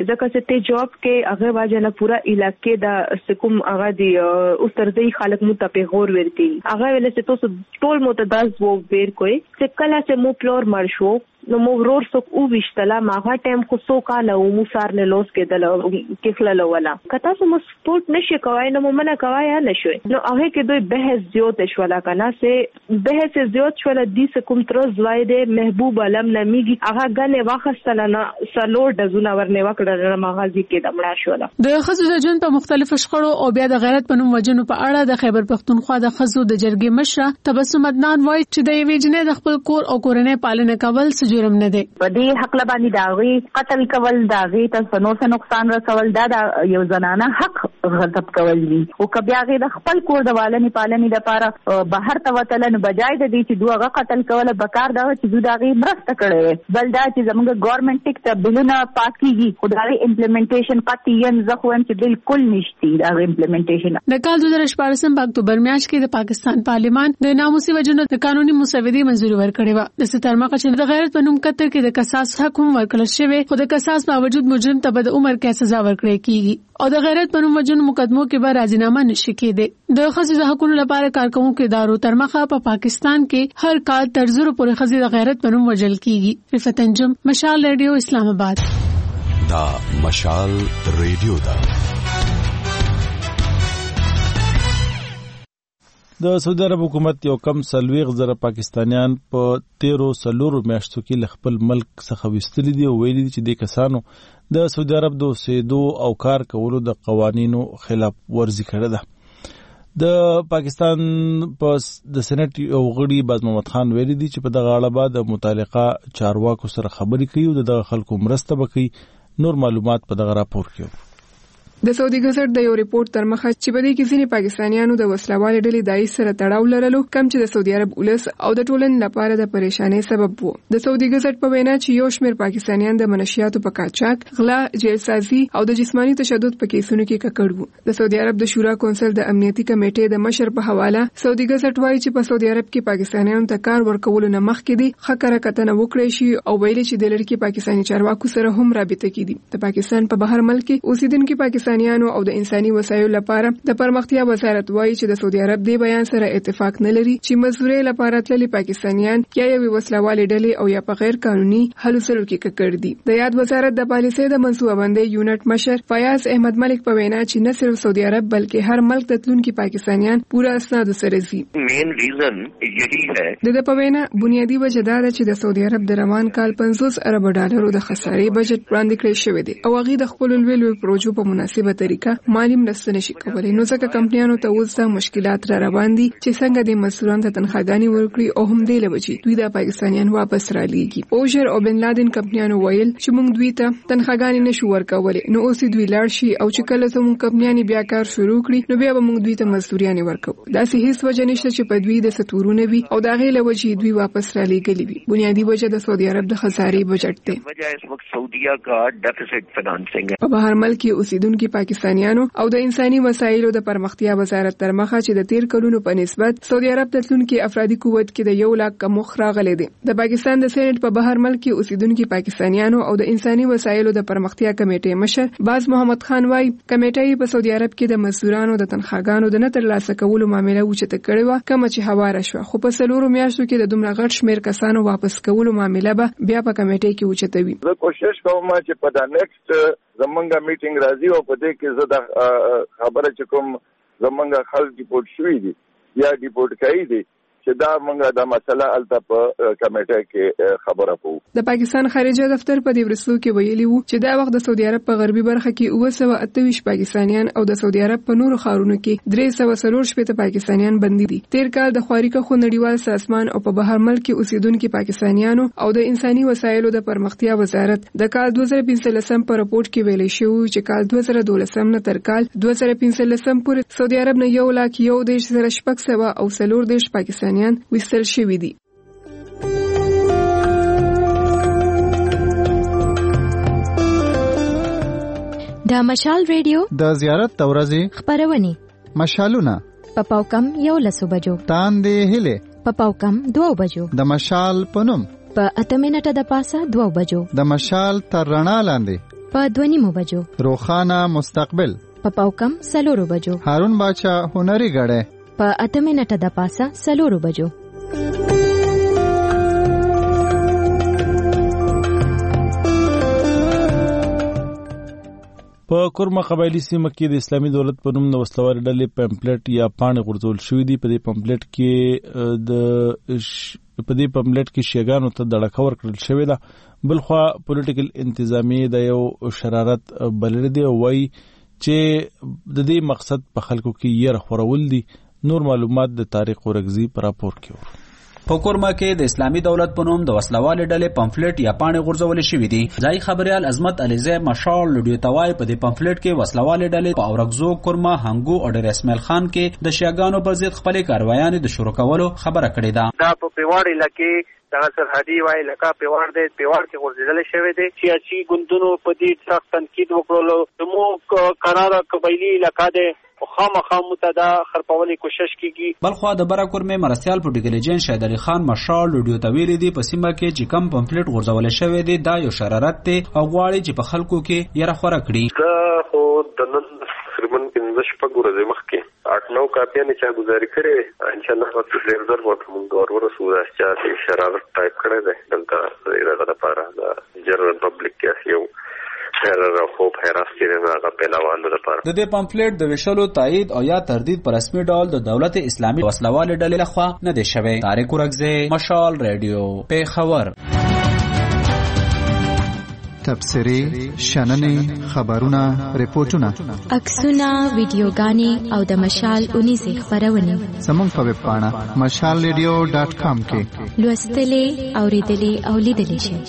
ځکه چې ته جاب کې هغه واجنه پورا علاقې د سکم هغه دی اوس تر دې خلک مو ته پیغور ورتي هغه ویل چې تاسو ټول متداز وو بیر کوی چې کله چې مو پلور مرشو نو مو ورور څوک او وشتله ماغه ټایم خو سو کاله او مو سار نه لوس کېدل کې خلل ولا کته سو مو سپورت نشي کوي نو منه کوي نه شوي نو هغه کې دوی بحث زیات شولا کنه سه بحث زیات شولا د سکم تر زوایده محبوب علم نمیږي هغه غنه واخستل نه سلور د زونه ورنه وکړه ماغازي کې دمړه شولا د خزو د جون په مختلفو شخړو او بیا د غیرت په نوم وجنو په اړه د خیبر پختونخوا د خزو د جرګې مشره تبسم عدنان وایي چې د یوې جنې د خپل کور او کورنۍ پالنه کول جرم نه دی په دې حق لبانی داغي قتل کول داغي تاسو نو څه نقصان رسول دا یو زنانه حق غضب کول دي او کبیا غي د خپل کور د والنی پالنی د پاره بهر ته وتلن بجای د دې چې دوه قتل کول بکار دا چې دوی داغي مرسته کړي بل دا چې زموږ ګورنمنت ټیک ته بلونه پاس کیږي خدای امپلیمنټیشن قطعاً زخوان چې بالکل نشتی دا امپلیمنټیشن د کال دوه هزار شپږ په اکتوبر میاشت کې د پاکستان پارلیمان د ناموسي وجنو د قانوني مسودې منځوري ورکړې و د سترمقه چې د غیرت په نوم کتر کې د قصاص حکم ورکړل شوی خو د قصاص باوجود مجرم ته د عمر کې سزا ورکړي کیږي او د غیرت په نوم وجنو مقدمو کې به راځنامه نشي کېده د خصوصي حقوقو لپاره کارکونکو ادارو ترمخه په پاکستان کې هر کال تر زر پورې خزي د غیرت په نوم وجل کیږي رفعت انجم مشال ریډیو اسلام آباد دا مشال ریډیو دا د سعودي عرب حکومت یو کم سلويغ زره پاکستانیان په تیرو سلورو میاشتو کې خپل ملک څخه وستلي دي او ویلي دي چې د کسانو د سعودي عرب د اوسېدو او کار کولو د قوانینو خلاف ورزي کړې ده د پاکستان په د سېنات یو غړي باز محمد خان ویلي دي چې په دغه اړه به د متعلقه چارواکو سره خبرې کوي او د خلکو مرسته وکړي نور معلومات په دغه راپور کې د سعودي ګزټ د یو ریپورت تر مخه چې په دې کې ځینې پاکستانیانو د وسلوالې ډلې دای سره تړاو لرلو کم چې د سعودي عرب ولس او د ټولنې لپاره د پریشانۍ سبب وو د سعودي ګزټ په وینا چې یو شمېر پاکستانیان د منشیاتو په قاچاق غلا جیلسازي او د جسمانی تشدد په کیسونو کې ککړ وو د سعودي عرب د شورا کونسل د امنیتي کمیټې د مشر په حواله سعودي ګزټ وایي چې په سعودي عرب کې پاکستانیانو ته کار ورکول نه مخکې دي خکره کتنه وکړي شي او ویلي چې د لړ کې پاکستاني چارواکو سره هم رابطه کړي د پاکستان په بهر ملک اوسیدونکو پاکستانیانو او د انساني وسایلو لپاره د پرمختیا وزارت وایي چې د سعودي عرب دی بیان سره اتفاق نه لري چې مزدوري لپاره تللي پاکستانیان یا یو وسلوالې ډلې او یا په غیر قانوني حل سره کې ککړ دي د یاد وزارت د پالیسۍ د منصوبه بندۍ یونټ مشر فیاض احمد ملک په وینا چې نه صرف سعودي عرب بلکې هر ملک د تلونکو پاکستانیان پورا اسناد سره زی مین ریزن یہی ہے د په وینا بنیادی وجه دا ده چې د سعودي عرب د روان کال پنځوس ارب ډالرو د خسارې بجټ وړاندې کړی شوی دی او هغه د خپل لوی پروژو په مناسبه طریقه مالی مرسته نشي کولای نو ځکه کمپنیانو ته اوس د مشکلات را روان دي چې څنګه د مسؤلانو ته تنخواګانی ورکړي او هم دی لوي دوی د پاکستانیان واپس را لیږي اوجر او بن لادن کمپنیانو ویل چې موږ دوی ته تنخواګانی نشو ورکولای نو اوس دوی لاړ شي او چې کله زموږ کمپنیانی بیا کار شروع کړي نو بیا به موږ دوی ته مزدوريانه ورکو دا سه هیڅ وجه نشته چې په دوی د ستورونه وي او دا غي لوي دوی واپس را لیږلي وي بنیادی وجه د سعودي عرب د خسارې بجټ دی وجہ اس وخت سعودیہ کا ڈیفیسٹ فائنانسنگ په بهر ملک اوسیدونکو پاکستانیانو او د انساني وسایلو د پرمختیا وزارت تر مخه چې د تیر کلونو په نسبت سعودي عرب د تلونکو افرادي قوت کې د یو لاک کم راغلي دي د پاکستان د سېنات په بهر ملک اوسیدونکو پاکستانیانو او د انساني وسایلو د پرمختیا کمیټې مشر باز محمد خان وايي کمیټې په سعودي عرب کې د مزدورانو د تنخواګانو د نه ترلاسه کولو معاملې وچته کړې و کوم چې هواره شو خو په سلورو میاشتو کې د دومره غټ شمیر کسانو واپس کولو معاملې به بیا په کمیټې کې وچته وي زه کوشش کوم چې په دا نیکسټ زمونږه میټینګ راځي او په دې کې زه د خبره چې کوم زمونږه خلک ډیپورټ شوي دي یا ډیپورټ کوي دي چې دا مونږه دا مسله الته په کمیټه کې خبره کوو د پاکستان خارجه دفتر په دې ورسلو کې ویلي وو چې دا وخت د سعودي عرب په غربي برخه کې اوه سوه اته ویشت پاکستانیان او د سعودي عرب په نورو ښارونو کې درې سوه څلور شپېته پاکستانیان بندي دي تیر کال د خواري خو نړیوال سازمان او په بهر ملک کې اوسیدونکو پاکستانیانو او د انساني وسایلو د پرمختیا وزارت د کال دوه زره پنځلسم په راپورټ کې ویلي شوی چې کال دوه زره دولسم نه تر کال دوه زره پنځلسم پورې سعودي عرب نه یو لاک یو دیش سره شپږ سوه او څلور دیش پاکستانیان وستل شوی دي د مشال ریډیو د زیارت د ورځې خبرونه مشالونه په پاوکم یو لسو بجو تاندې هله په پاوکم دوه بجو د مشال پنوم په اته منټه د پاسه دوه بجو د مشال تر رڼا لاندې په دوه نیمو بجو، روخانه مستقبل په پاوکم سلورو بجو، هارون باچا هنري غړې په اته منټه د پاسه سلورو بجو. په کورما قبایلی سیمه کې د اسلامي دولت په نوم د وسلوالې ډلې پمفلټ یا پاڼې غورځول شوې دي. په دې پمفلټ کې د په دې پمفلټ کې شیګانو ته دړکه ورکړل شوې ده. بلخوا پولیټیکل انتظامی د یو شرارت بلل دی او وایي چې د دې مقصد په خلکو کې یې خورول دي. نور معلومات د طارق ورغزي پر راپور کې ورو. په کورما کې د اسلامي دولت په نوم د وسلوالې ډلې پمفلټ یا پاڼې غورځول شوې دي. ځای خبريال عظمت علیزی مشال لډیو توای په دې پمفلټ کې وسلوالې ډلې په اورګزو، کورما، هنګو او ډیر اسماعیل خان کې د شیاګانو پر ضد خپل کاروایانې د شروع کولو خبره کړې ده. دا په پیوړ علاقې دا سرحدي وای لکه پیوړ دې پیوړ کې غورځول شوې دي. سیاسي ګوندونو په دې سخت تنقید وکړلو. زمو قرار قبایلی علاقې ده خامخا متدا خرپولې کوشش کیږي. بلخوا د برا کورمه مرستيال پروتیګل جن شهید علي خان مشال لډیو تویل دي په سیمه کې چې کم پمفلټ غورځول شوی دی دا یو شرارت دی او غواړي چې په خلکو کې یره خوره کړي. دا خو د نن تقریبا پنځه شپږ ورځې مخکې اټ نو کاپیانې چې گزارې کړې ان شاء الله په ډېر ډېر وخت موږ ورور سودا چې شرارت ټایپ کړی دی دلته دغه لپاره د جنرال پبلک کې یو د دې پمفلټ د ویشلو تایید او یا تردید پر رسمي ډول د دولت اسلامي وسلوالې ډلې لخوا نه دی شوی. طارق ورغزي، مشال رادیو، پیښور. تبصرې، شننې، خبرونه، ریپورتونه، عکسونه، ویډیوګانې او د مشال اونیزې خبرونه زموږ په ویب پاڼه مشال ریډیو ډاټ کام کې لوستلې، اوریدلې او لیدلې شئ.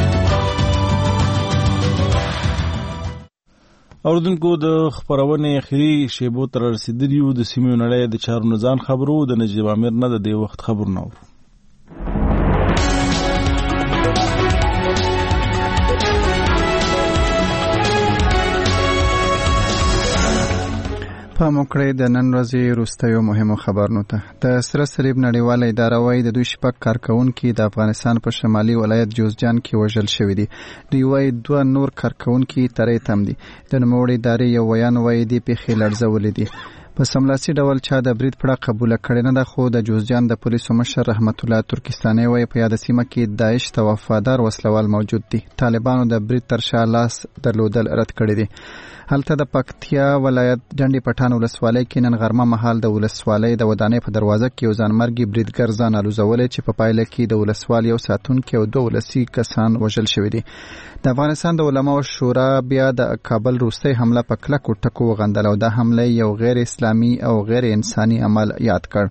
اوردونکو د خبرونه اخیری شیبو تر رسیدلیو د سیمې نړۍ د چارو نزان خبرو د نجیب امیر نه د دې وخت خبرونه ورو. په موکړې د نن ورځې وروستیو مهمو خبرونو ته د سره صلیب نړیواله اداره وايي د دوی شپږ کارکونکي د افغانستان په شمالي ولایت جوزجان کې وژل شوي دي. دوی وايي دوه نور کارکونکي ترې تم دي. د نوموړې ادارې یو ویان وايي دې پیښې لړزولې دي. په سملاسي ډول چا د برید پړه قبول کړي نه ده، خو د جوزجان د پولیسو مشر رحمت الله ترکستاني وايي په یاد سیمه کې داعش ته وفادار وسلوال موجود دي. طالبانو د برید تر شا لاس درلودل رد کړی دي. هلته د پکتیا ولایت ډنډي پټان ولسوالۍ کې نن غرمه مهال د ولسوالۍ د ودانۍ په دروازه کې یو ځانمرګي بریدګر ځان الوزولې چې په پایله کې د ولسوالۍ یو ساتونکي او دوه ولسي کسان وژل شوي دي. د افغانستان د علماو شورا بیا د کابل روستۍ حمله په کلکو ټکو وغندله او دا حمله یو غیر اسلامي او غیر انساني عمل یاد کړ.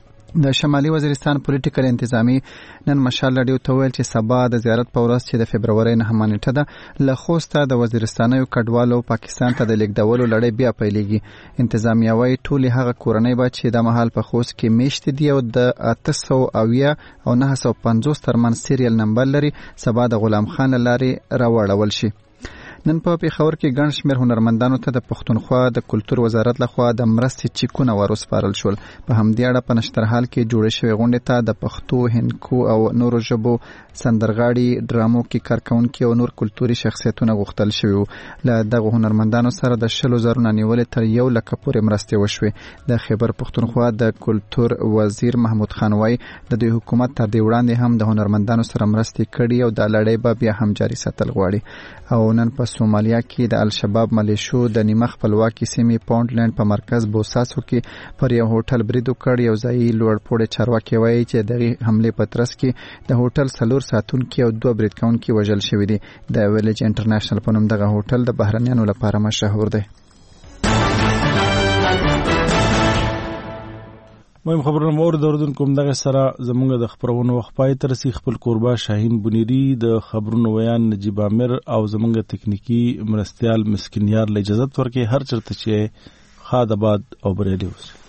د شمالي وزیرستان پولیټیکل انتظامی نن مشال لډیو ته ویل چې سبا د زیارت په ورځ چې د فبرवरी نهمه نیټه ده له خوسته د وزیرستانیو کډوالو پاکستان ته د لیږدولو لړۍ بیا پیلېږي. انتظامیه وايي ټولې هغه کورنۍ به چې د مهال په خوست کې میشتې دي او د اته سوه اویا او نهه سوه پنځوس ترمن سیریل نمبر لري سبا د غلام خان له لارې راوړول شي. نن په پیښور کې ګڼ شمېر هنرمندانو ته د پښتونخوا د کلتور وزارت لخوا د مرستې چیکونه وروسپارل شول. په همدې اړه په نشترحال کې جوړې شوې غونډې ته د پښتو، هندکو او نورو ژبو سندرغاړي، ډرامو کې کارکونکي او نور کلتوري شخصیتونه غوښتل شوي وو. له دغو هنرمندانو سره د شلو زرو نه نیولې تر یو لکه پورې مرستې وشوې. د خیبر پښتونخوا د کلتور وزیر محمود خان وايي د دوی حکومت تر دې وړاندې هم د هنرمندانو سره مرستې کړي او دا لړۍ به بیا هم جاري ساتل غواړي. او نن په سومالیا کې د الشباب ملیشو د نیمه خپلواکي سیمې پاونډلند په مرکز بوساسو کې پر یو هوټل برید وکړ. یو ځایي لوړپوړی چارواکي وایي چې دغه حمله په ترڅ کې د هوټل څلور ساتونکي او دوه برید کوونکي وژل شوي دي. د ویلج انټرنیشنل په نوم دغه هوټل د بهرنیانو لپاره مشهور دی. مهم خبرونه مور د اردن کوم دغه سره زمونږ د خبرونو وخت پای تر سي خپل قربا شاهین بنيري د خبرونو ویان نجیب امیر او زمونږ تکنیکی مرستيال مسکینیار له اجازه ورکړي هر چرته چې خاد آباد او بریالي اوسه.